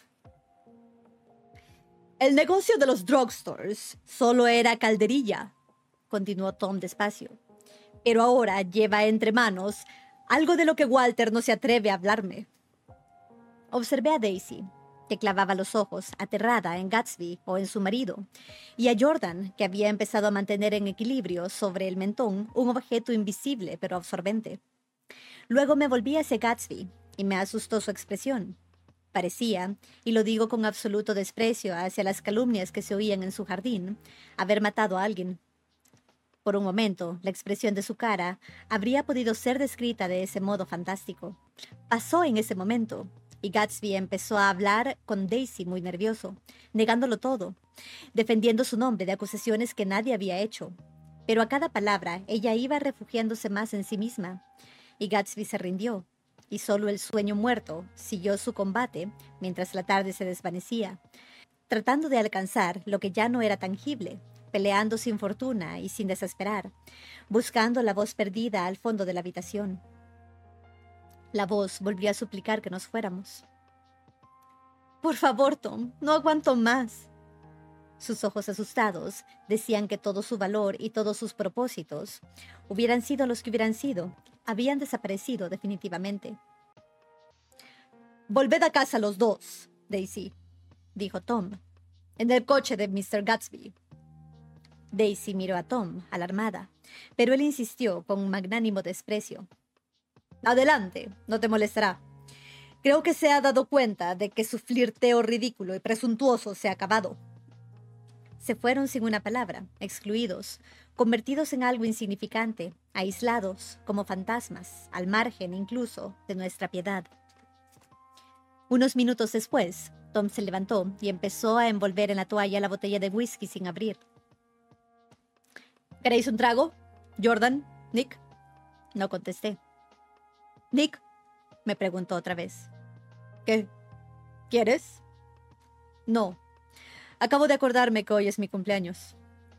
[SPEAKER 1] El negocio de los drugstores solo era calderilla, continuó Tom despacio, pero ahora lleva entre manos algo de lo que Walter no se atreve a hablarme. Observé a Daisy, que clavaba los ojos, aterrada, en Gatsby o en su marido, y a Jordan, que había empezado a mantener en equilibrio sobre el mentón un objeto invisible pero absorbente. Luego me volví hacia Gatsby, y me asustó su expresión. Parecía, y lo digo con absoluto desprecio hacia las calumnias que se oían en su jardín, haber matado a alguien. Por un momento, la expresión de su cara habría podido ser descrita de ese modo fantástico. Pasó en ese momento, y Gatsby empezó a hablar con Daisy muy nervioso, negándolo todo, defendiendo su nombre de acusaciones que nadie había hecho. Pero a cada palabra ella iba refugiándose más en sí misma, y Gatsby se rindió, y solo el sueño muerto siguió su combate mientras la tarde se desvanecía, tratando de alcanzar lo que ya no era tangible, peleando sin fortuna y sin desesperar, buscando la voz perdida al fondo de la habitación. La voz volvió a suplicar que nos fuéramos. «Por favor, Tom, no aguanto más». Sus ojos asustados decían que todo su valor y todos sus propósitos, hubieran sido los que hubieran sido, habían desaparecido definitivamente. «Volved a casa los dos, Daisy», dijo Tom, «en el coche de Mr. Gatsby». Daisy miró a Tom, alarmada, pero él insistió con un magnánimo desprecio. «Adelante, no te molestará. Creo que se ha dado cuenta de que su flirteo ridículo y presuntuoso se ha acabado». Se fueron sin una palabra, excluidos, convertidos en algo insignificante, aislados, como fantasmas, al margen incluso de nuestra piedad. Unos minutos después, Tom se levantó y empezó a envolver en la toalla la botella de whisky sin abrir. ¿Queréis un trago? ¿Jordan? ¿Nick? No contesté. ¿Nick? Me preguntó otra vez. ¿Qué? ¿Quieres? No. Acabo de acordarme que hoy es mi cumpleaños.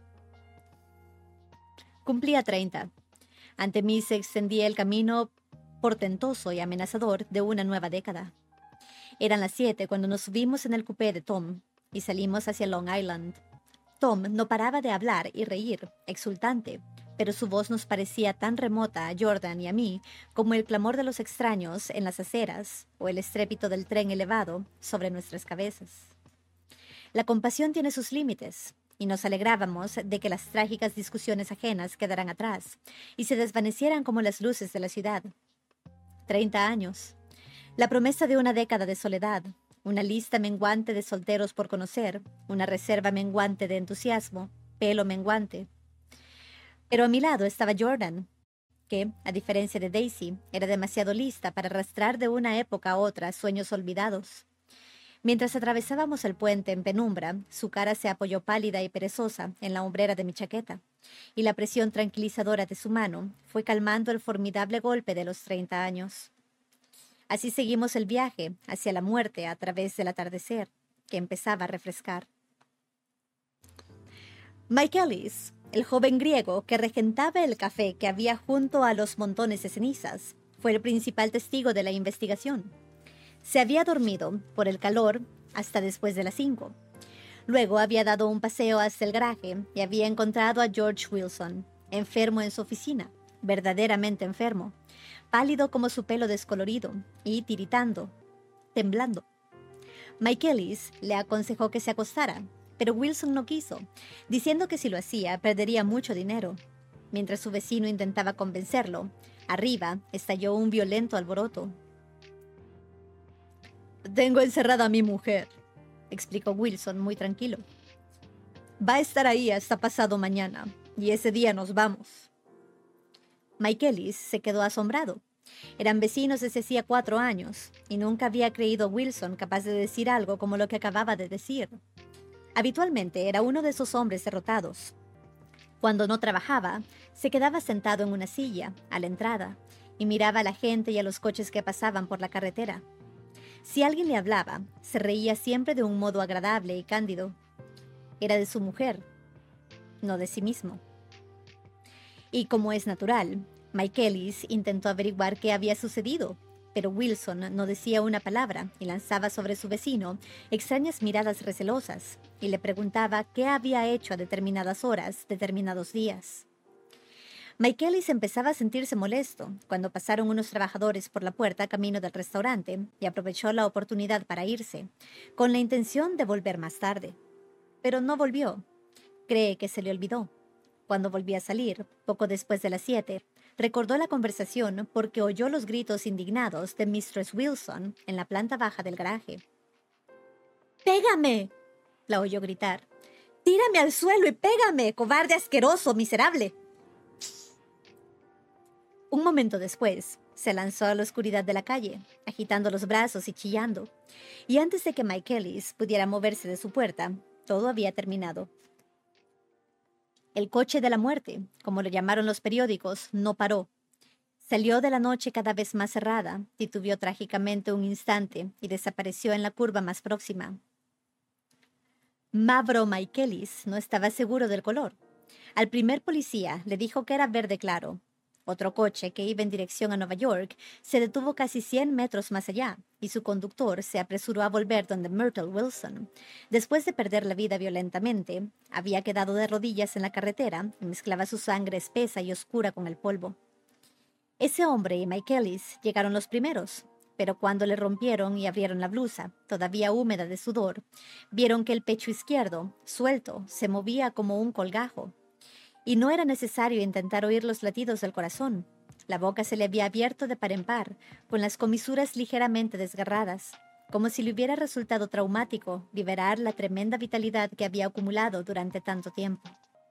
[SPEAKER 1] Cumplía 30. Ante mí se extendía el camino portentoso y amenazador de una nueva década. Eran las 7 cuando nos subimos en el coupé de Tom y salimos hacia Long Island. Tom no paraba de hablar y reír, exultante, pero su voz nos parecía tan remota a Jordan y a mí como el clamor de los extraños en las aceras o el estrépito del tren elevado sobre nuestras cabezas. La compasión tiene sus límites, y nos alegrábamos de que las trágicas discusiones ajenas quedaran atrás y se desvanecieran como las luces de la ciudad. 30 años. La promesa de una década de soledad, una lista menguante de solteros por conocer, una reserva menguante de entusiasmo, pelo menguante. Pero a mi lado estaba Jordan, que, a diferencia de Daisy, era demasiado lista para arrastrar de una época a otra sueños olvidados. Mientras atravesábamos el puente en penumbra, su cara se apoyó pálida y perezosa en la hombrera de mi chaqueta, y la presión tranquilizadora de su mano fue calmando el formidable golpe de los 30 años. Así seguimos el viaje hacia la muerte a través del atardecer, que empezaba a refrescar. Mike Ellis, el joven griego que regentaba el café que había junto a los montones de cenizas, fue el principal testigo de la investigación. Se había dormido, por el calor, hasta después de las 5. Luego había dado un paseo hasta el garaje y había encontrado a George Wilson, enfermo en su oficina, verdaderamente enfermo, pálido como su pelo descolorido y tiritando, temblando. Mike Ellis le aconsejó que se acostara, pero Wilson no quiso, diciendo que si lo hacía perdería mucho dinero. Mientras su vecino intentaba convencerlo, arriba estalló un violento alboroto. «Tengo encerrada a mi mujer», explicó Wilson muy tranquilo. «Va a estar ahí hasta pasado mañana, y ese día nos vamos». Mike Ellis se quedó asombrado. Eran vecinos desde hacía 4 años, y nunca había creído Wilson capaz de decir algo como lo que acababa de decir. Habitualmente era uno de esos hombres derrotados. Cuando no trabajaba, se quedaba sentado en una silla, a la entrada, y miraba a la gente y a los coches que pasaban por la carretera. Si alguien le hablaba, se reía siempre de un modo agradable y cándido. Era de su mujer, no de sí mismo. Y como es natural, Mike Ellis intentó averiguar qué había sucedido, pero Wilson no decía una palabra y lanzaba sobre su vecino extrañas miradas recelosas y le preguntaba qué había hecho a determinadas horas, determinados días. Mike Ellis empezaba a sentirse molesto cuando pasaron unos trabajadores por la puerta camino del restaurante y aprovechó la oportunidad para irse, con la intención de volver más tarde. Pero no volvió. Cree que se le olvidó. Cuando volvió a salir, poco después de las 7, recordó la conversación porque oyó los gritos indignados de Mistress Wilson en la planta baja del garaje. «¡Pégame!», la oyó gritar. «¡Tírame al suelo y pégame, cobarde asqueroso, miserable!». Un momento después, se lanzó a la oscuridad de la calle, agitando los brazos y chillando. Y antes de que Mike Ellis pudiera moverse de su puerta, todo había terminado. El coche de la muerte, como lo llamaron los periódicos, no paró. Salió de la noche cada vez más cerrada, titubeó trágicamente un instante y desapareció en la curva más próxima. Mavro Mike Ellis no estaba seguro del color. Al primer policía le dijo que era verde claro. Otro coche que iba en dirección a Nueva York se detuvo casi 100 metros más allá y su conductor se apresuró a volver donde Myrtle Wilson, después de perder la vida violentamente, había quedado de rodillas en la carretera y mezclaba su sangre espesa y oscura con el polvo. Ese hombre y Mike Ellis llegaron los primeros, pero cuando le rompieron y abrieron la blusa, todavía húmeda de sudor, vieron que el pecho izquierdo, suelto, se movía como un colgajo. Y no era necesario intentar oír los latidos del corazón. La boca se le había abierto de par en par, con las comisuras ligeramente desgarradas, como si le hubiera resultado traumático liberar la tremenda vitalidad que había acumulado durante tanto tiempo.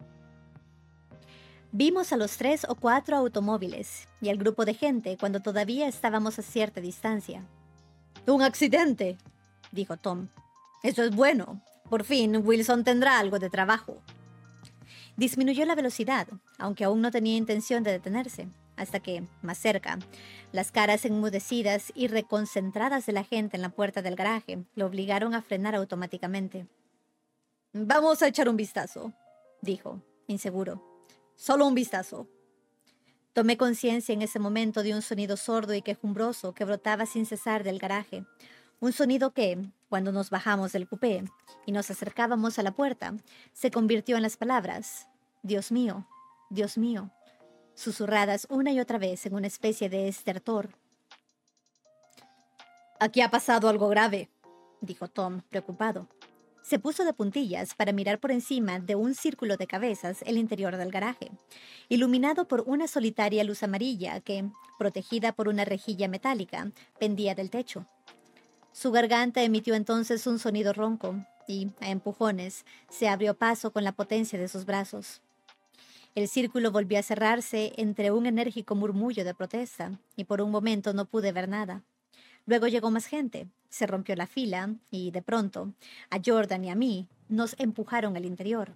[SPEAKER 1] Vimos a los 3 o 4 automóviles y al grupo de gente cuando todavía estábamos a cierta distancia. «¡Un accidente!», dijo Tom. Eso es bueno. Por fin, Wilson tendrá algo de trabajo. Disminuyó la velocidad, aunque aún no tenía intención de detenerse, hasta que, más cerca, las caras enmudecidas y reconcentradas de la gente en la puerta del garaje lo obligaron a frenar automáticamente. «Vamos a echar un vistazo», dijo, inseguro. «Solo un vistazo». Tomé conciencia en ese momento de un sonido sordo y quejumbroso que brotaba sin cesar del garaje. Un sonido que, cuando nos bajamos del cupé y nos acercábamos a la puerta, se convirtió en las palabras «Dios mío, Dios mío», susurradas una y otra vez en una especie de estertor. «Aquí ha pasado algo grave», dijo Tom, preocupado. Se puso de puntillas para mirar por encima de un círculo de cabezas el interior del garaje, iluminado por una solitaria luz amarilla que, protegida por una rejilla metálica, pendía del techo. Su garganta emitió entonces un sonido ronco y, a empujones, se abrió paso con la potencia de sus brazos. El círculo volvió a cerrarse entre un enérgico murmullo de protesta, y por un momento no pude ver nada. Luego llegó más gente, se rompió la fila y, de pronto, a Jordan y a mí nos empujaron al interior.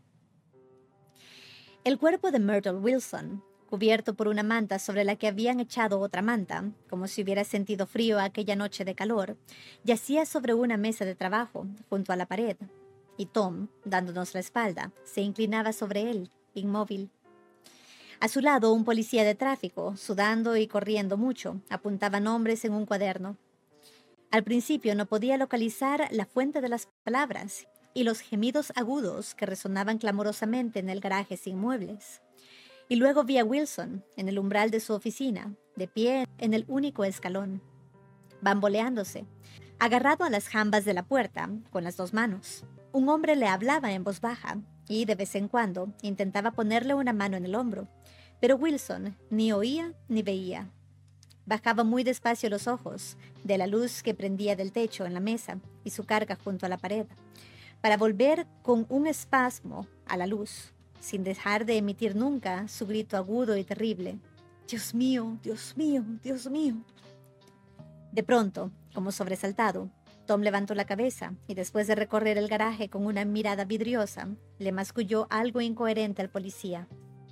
[SPEAKER 1] El cuerpo de Myrtle Wilson, cubierto por una manta sobre la que habían echado otra manta, como si hubiera sentido frío aquella noche de calor, yacía sobre una mesa de trabajo, junto a la pared, y Tom, dándonos la espalda, se inclinaba sobre él, inmóvil. A su lado, un policía de tráfico, sudando y corriendo mucho, apuntaba nombres en un cuaderno. Al principio no podía localizar la fuente de las palabras y los gemidos agudos que resonaban clamorosamente en el garaje sin muebles. Y luego vi a Wilson en el umbral de su oficina, de pie en el único escalón, bamboleándose, agarrado a las jambas de la puerta con las dos manos. Un hombre le hablaba en voz baja y, de vez en cuando, intentaba ponerle una mano en el hombro, pero Wilson ni oía ni veía. Bajaba muy despacio los ojos de la luz que prendía del techo en la mesa y su carga junto a la pared, para volver con un espasmo a la luz, sin dejar de emitir nunca su grito agudo y terrible. «Dios mío, Dios mío, Dios mío». De pronto, como sobresaltado, Tom levantó la cabeza y, después de recorrer el garaje con una mirada vidriosa, le masculló algo incoherente al policía.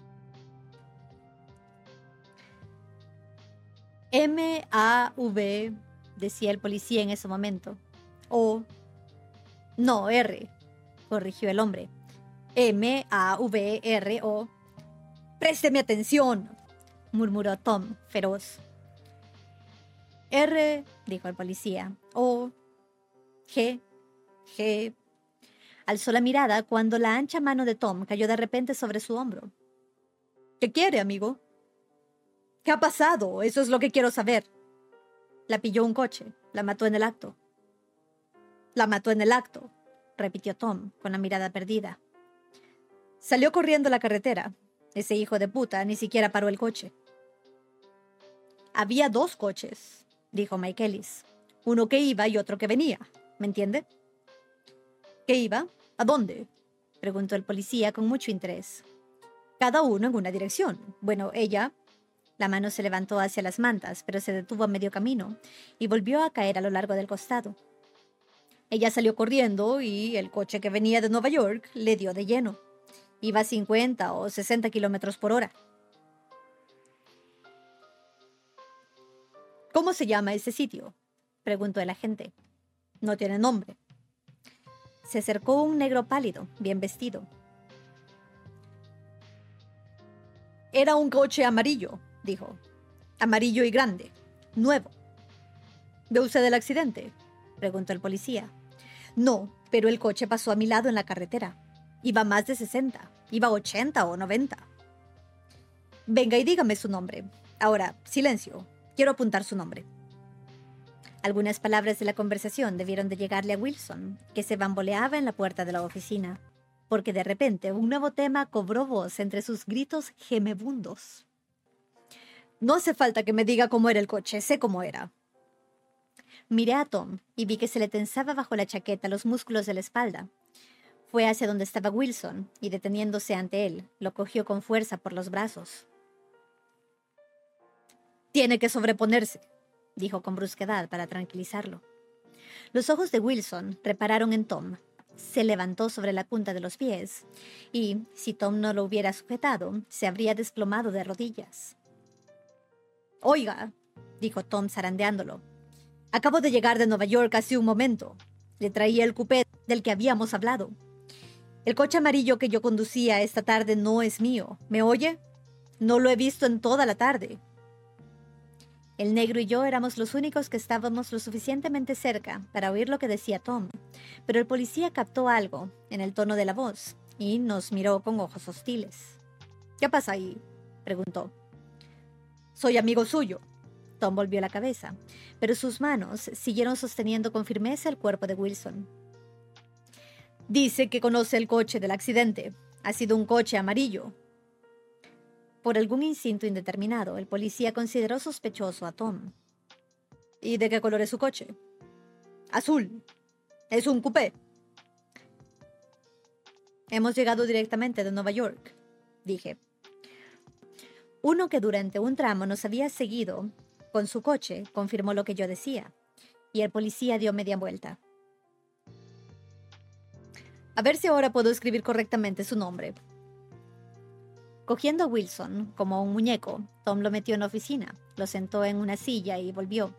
[SPEAKER 1] «M-A-V», decía el policía en ese momento. «O... no, R», corrigió el hombre. «M-A-V-R-O». «Présteme atención», murmuró Tom, feroz. «R», dijo el policía. «O... G... G...». Alzó la mirada cuando la ancha mano de Tom cayó de repente sobre su hombro. «¿Qué quiere, amigo?» «¿Qué ha pasado? Eso es lo que quiero saber». «La pilló un coche. La mató en el acto». «La mató en el acto», repitió Tom, con la mirada perdida. «Salió corriendo a la carretera. Ese hijo de puta ni siquiera paró el coche». «Había dos coches», dijo Mike Ellis. «Uno que iba y otro que venía. ¿Me entiende?» «¿Qué iba? ¿A dónde?», preguntó el policía con mucho interés. «Cada uno en una dirección. Bueno, ella...». La mano se levantó hacia las mantas, pero se detuvo a medio camino y volvió a caer a lo largo del costado. Ella salió corriendo y el coche que venía de Nueva York le dio de lleno. Iba a 50 o 60 kilómetros por hora. «¿Cómo se llama ese sitio?», preguntó el agente. «No tiene nombre». Se acercó un negro pálido, bien vestido. «Era un coche amarillo», dijo. «Amarillo y grande. Nuevo». «¿Ve usted el accidente?», preguntó el policía. «No, pero el coche pasó a mi lado en la carretera. Iba más de 60. Iba 80 o 90. «Venga y dígame su nombre. Ahora, silencio. Quiero apuntar su nombre». Algunas palabras de la conversación debieron de llegarle a Wilson, que se bamboleaba en la puerta de la oficina, porque de repente un nuevo tema cobró voz entre sus gritos gemebundos. «No hace falta que me diga cómo era el coche, sé cómo era». Miré a Tom y vi que se le tensaba bajo la chaqueta los músculos de la espalda. Fue hacia donde estaba Wilson y, deteniéndose ante él, lo cogió con fuerza por los brazos. «Tiene que sobreponerse», dijo con brusquedad para tranquilizarlo. Los ojos de Wilson repararon en Tom. Se levantó sobre la punta de los pies y, si Tom no lo hubiera sujetado, se habría desplomado de rodillas. «Oiga», dijo Tom zarandeándolo, «acabo de llegar de Nueva York hace un momento. Le traía el coupé del que habíamos hablado. El coche amarillo que yo conducía esta tarde no es mío. ¿Me oye? No lo he visto en toda la tarde». El negro y yo éramos los únicos que estábamos lo suficientemente cerca para oír lo que decía Tom, pero el policía captó algo en el tono de la voz y nos miró con ojos hostiles. «¿Qué pasa ahí?», preguntó. «Soy amigo suyo». Tom volvió la cabeza, pero sus manos siguieron sosteniendo con firmeza el cuerpo de Wilson. «Dice que conoce el coche del accidente. Ha sido un coche amarillo». Por algún instinto indeterminado, el policía consideró sospechoso a Tom. «¿Y de qué color es su coche?» «Azul. Es un coupé». «Hemos llegado directamente de Nueva York», dije. Uno que durante un tramo nos había seguido con su coche confirmó lo que yo decía, y el policía dio media vuelta. «A ver si ahora puedo escribir correctamente su nombre». Cogiendo a Wilson como un muñeco, Tom lo metió en la oficina, lo sentó en una silla y volvió.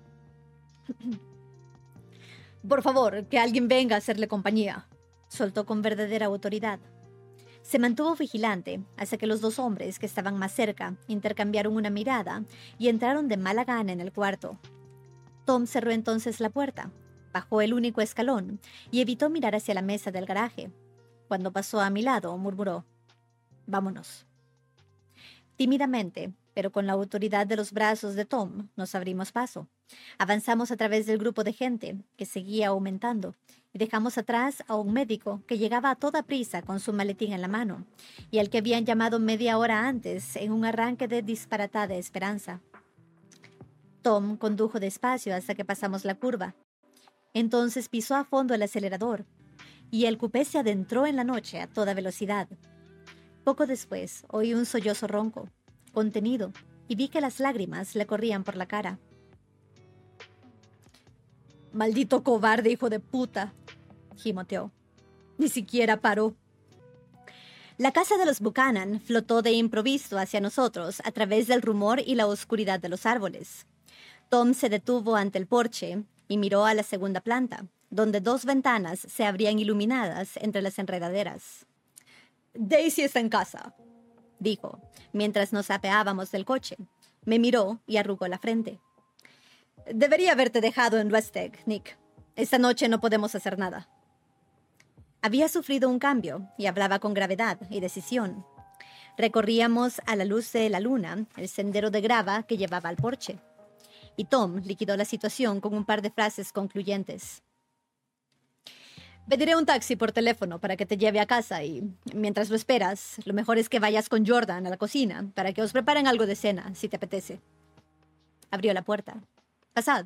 [SPEAKER 1] «Por favor, que alguien venga a hacerle compañía», soltó con verdadera autoridad. Se mantuvo vigilante hasta que los dos hombres que estaban más cerca intercambiaron una mirada y entraron de mala gana en el cuarto. Tom cerró entonces la puerta, bajó el único escalón y evitó mirar hacia la mesa del garaje. Cuando pasó a mi lado, murmuró: «Vámonos». Tímidamente, pero con la autoridad de los brazos de Tom, nos abrimos paso. Avanzamos a través del grupo de gente, que seguía aumentando, y dejamos atrás a un médico que llegaba a toda prisa con su maletín en la mano, y al que habían llamado media hora antes en un arranque de disparatada esperanza. Tom condujo despacio hasta que pasamos la curva. Entonces pisó a fondo el acelerador, y el coupé se adentró en la noche a toda velocidad. Poco después oí un sollozo ronco, contenido, y vi que las lágrimas le corrían por la cara. «Maldito cobarde hijo de puta», gimoteó. «Ni siquiera paró». La casa de los Buchanan flotó de improviso hacia nosotros a través del rumor y la oscuridad de los árboles. Tom se detuvo ante el porche y miró a la segunda planta, donde dos ventanas se abrían iluminadas entre las enredaderas. «Daisy está en casa», dijo, mientras nos apeábamos del coche. Me miró y arrugó la frente. «Debería haberte dejado en West Egg, Nick. Esta noche no podemos hacer nada». Había sufrido un cambio y hablaba con gravedad y decisión. Recorríamos a la luz de la luna el sendero de grava que llevaba al porche, y Tom liquidó la situación con un par de frases concluyentes. «Pediré un taxi por teléfono para que te lleve a casa y, mientras lo esperas, lo mejor es que vayas con Jordan a la cocina para que os preparen algo de cena, si te apetece». Abrió la puerta. «Pasad».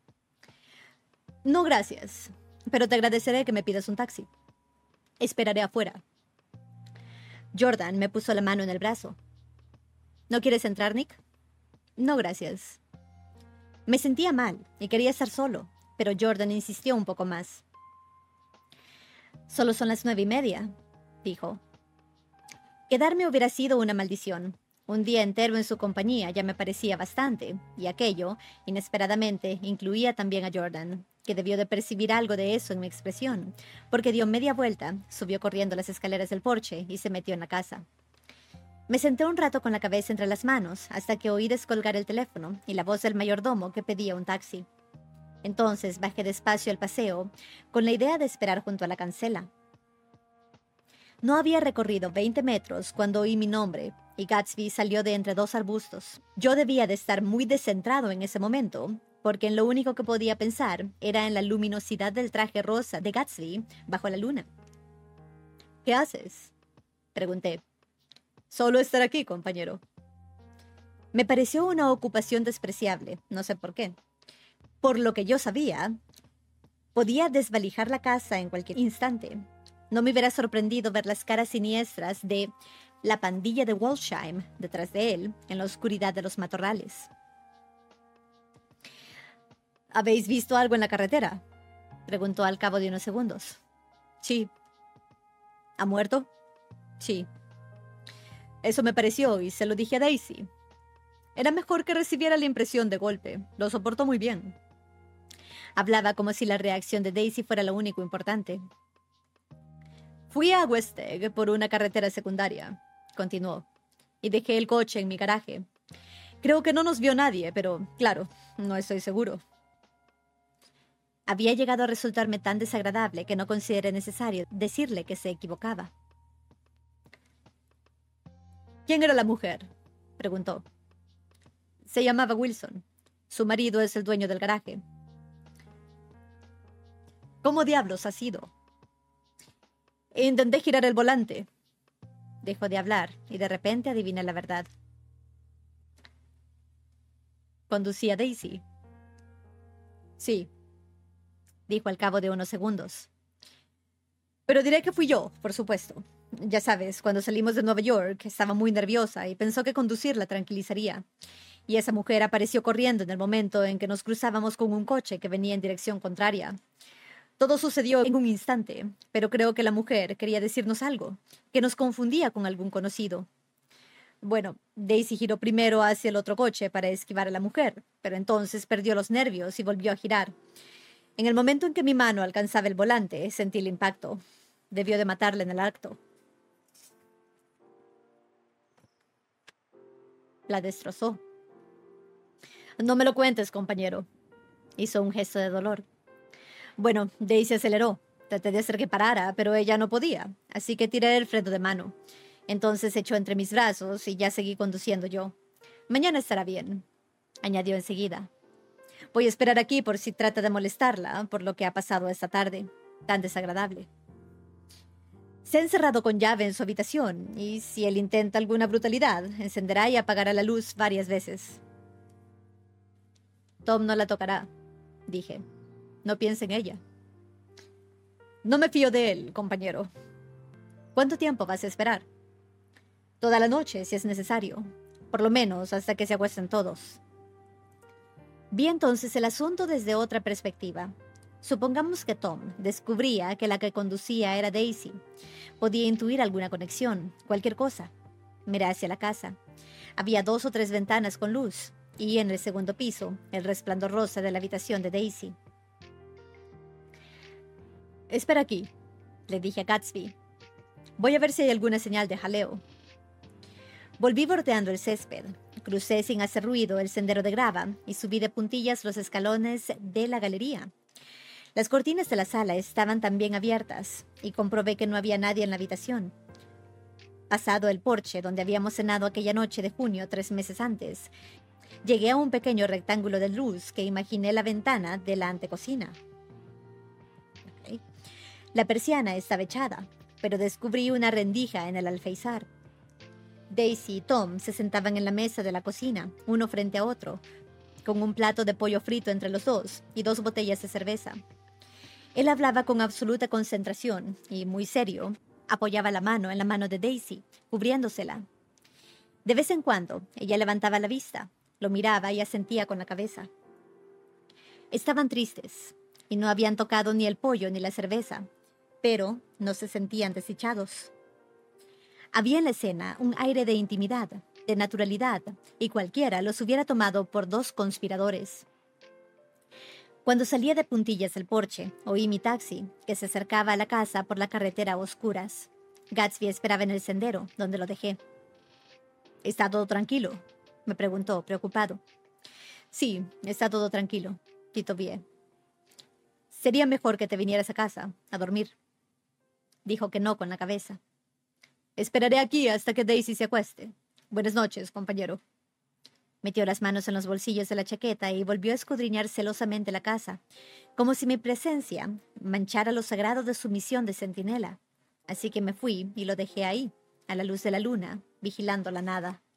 [SPEAKER 1] «No, gracias, pero te agradeceré que me pidas un taxi. Esperaré afuera». Jordan me puso la mano en el brazo. «¿No quieres entrar, Nick?» «No, gracias». Me sentía mal y quería estar solo, pero Jordan insistió un poco más. «Solo son las 9:30», dijo. Quedarme hubiera sido una maldición. Un día entero en su compañía ya me parecía bastante, y aquello, inesperadamente, incluía también a Jordan, que debió de percibir algo de eso en mi expresión, porque dio media vuelta, subió corriendo las escaleras del porche y se metió en la casa. Me senté un rato con la cabeza entre las manos hasta que oí descolgar el teléfono y la voz del mayordomo que pedía un taxi. Entonces bajé despacio al paseo, con la idea de esperar junto a la cancela. No había recorrido 20 metros cuando oí mi nombre, y Gatsby salió de entre dos arbustos. Yo debía de estar muy descentrado en ese momento, porque en lo único que podía pensar era en la luminosidad del traje rosa de Gatsby bajo la luna. «¿Qué haces?», pregunté. «Solo estar aquí, compañero». Me pareció una ocupación despreciable, no sé por qué. Por lo que yo sabía, podía desvalijar la casa en cualquier instante. No me hubiera sorprendido ver las caras siniestras de la pandilla de Walsheim detrás de él, en la oscuridad de los matorrales. «¿Habéis visto algo en la carretera?», Preguntó al cabo de unos segundos. Sí. ¿Ha muerto? Sí. Eso me pareció y se lo dije a Daisy. Era mejor que recibiera la impresión de golpe. Lo soportó muy bien. Hablaba como si la reacción de Daisy fuera lo único importante. Fui a West Egg por una carretera secundaria, continuó, y dejé el coche en mi garaje. Creo que no nos vio nadie, pero, claro, no estoy seguro. Había llegado a resultarme tan desagradable que no consideré necesario decirle que se equivocaba. ¿Quién era la mujer?, preguntó. Se llamaba Wilson. Su marido es el dueño del garaje. ¿Cómo diablos ha sido? Intenté girar el volante. Dejó de hablar y de repente adiviné la verdad. ¿Conducía Daisy? Sí, dijo al cabo de unos segundos. Pero diré que fui yo, por supuesto. Ya sabes, cuando salimos de Nueva York estaba muy nerviosa y pensó que conducir la tranquilizaría. Y esa mujer apareció corriendo en el momento en que nos cruzábamos con un coche que venía en dirección contraria. Todo sucedió en un instante, pero creo que la mujer quería decirnos algo, que nos confundía con algún conocido. Bueno, Daisy giró primero hacia el otro coche para esquivar a la mujer, pero entonces perdió los nervios y volvió a girar. En el momento en que mi mano alcanzaba el volante, sentí el impacto. Debió de matarla en el acto. La destrozó. No me lo cuentes, compañero. Hizo un gesto de dolor. Bueno, Daisy aceleró. Traté de hacer que parara, pero ella no podía, así que tiré el freno de mano. Entonces se echó entre mis brazos y ya seguí conduciendo yo. Mañana estará bien, añadió enseguida. Voy a esperar aquí por si trata de molestarla por lo que ha pasado esta tarde, tan desagradable. Se ha encerrado con llave en su habitación y si él intenta alguna brutalidad, encenderá y apagará la luz varias veces. Tom no la tocará, dije. No piense en ella. No me fío de él, compañero. ¿Cuánto tiempo vas a esperar? Toda la noche, si es necesario. Por lo menos hasta que se acuesten todos. Vi entonces el asunto desde otra perspectiva. Supongamos que Tom descubría que la que conducía era Daisy. Podía intuir alguna conexión, cualquier cosa. Miré hacia la casa. Había 2 o 3 ventanas con luz, y en el segundo piso, el resplandor rosa de la habitación de Daisy. Espera aquí, le dije a Gatsby. Voy a ver si hay alguna señal de jaleo. Volví bordeando el césped. Crucé sin hacer ruido el sendero de grava y subí de puntillas los escalones de la galería. Las cortinas de la sala estaban también abiertas y comprobé que no había nadie en la habitación. Pasado el porche donde habíamos cenado aquella noche de junio 3 meses antes, llegué a un pequeño rectángulo de luz que imaginé la ventana de la antecocina. La persiana estaba echada, pero descubrí una rendija en el alféizar. Daisy y Tom se sentaban en la mesa de la cocina, uno frente a otro, con un plato de pollo frito entre los dos y 2 botellas de cerveza. Él hablaba con absoluta concentración y, muy serio, apoyaba la mano en la mano de Daisy, cubriéndosela. De vez en cuando, ella levantaba la vista, lo miraba y asentía con la cabeza. Estaban tristes, y no habían tocado ni el pollo ni la cerveza, pero no se sentían desdichados. Había en la escena un aire de intimidad, de naturalidad, y cualquiera los hubiera tomado por 2 conspiradores. Cuando salía de puntillas del porche, oí mi taxi, que se acercaba a la casa por la carretera a oscuras. Gatsby esperaba en el sendero, donde lo dejé. ¿Está todo tranquilo?, me preguntó, preocupado. Sí, está todo tranquilo, titubeé. Sería mejor que te vinieras a casa, a dormir. Dijo que no con la cabeza. Esperaré aquí hasta que Daisy se acueste. Buenas noches, compañero. Metió las manos en los bolsillos de la chaqueta y volvió a escudriñar celosamente la casa, como si mi presencia manchara lo sagrado de su misión de centinela. Así que me fui y lo dejé ahí, a la luz de la luna, vigilando la nada.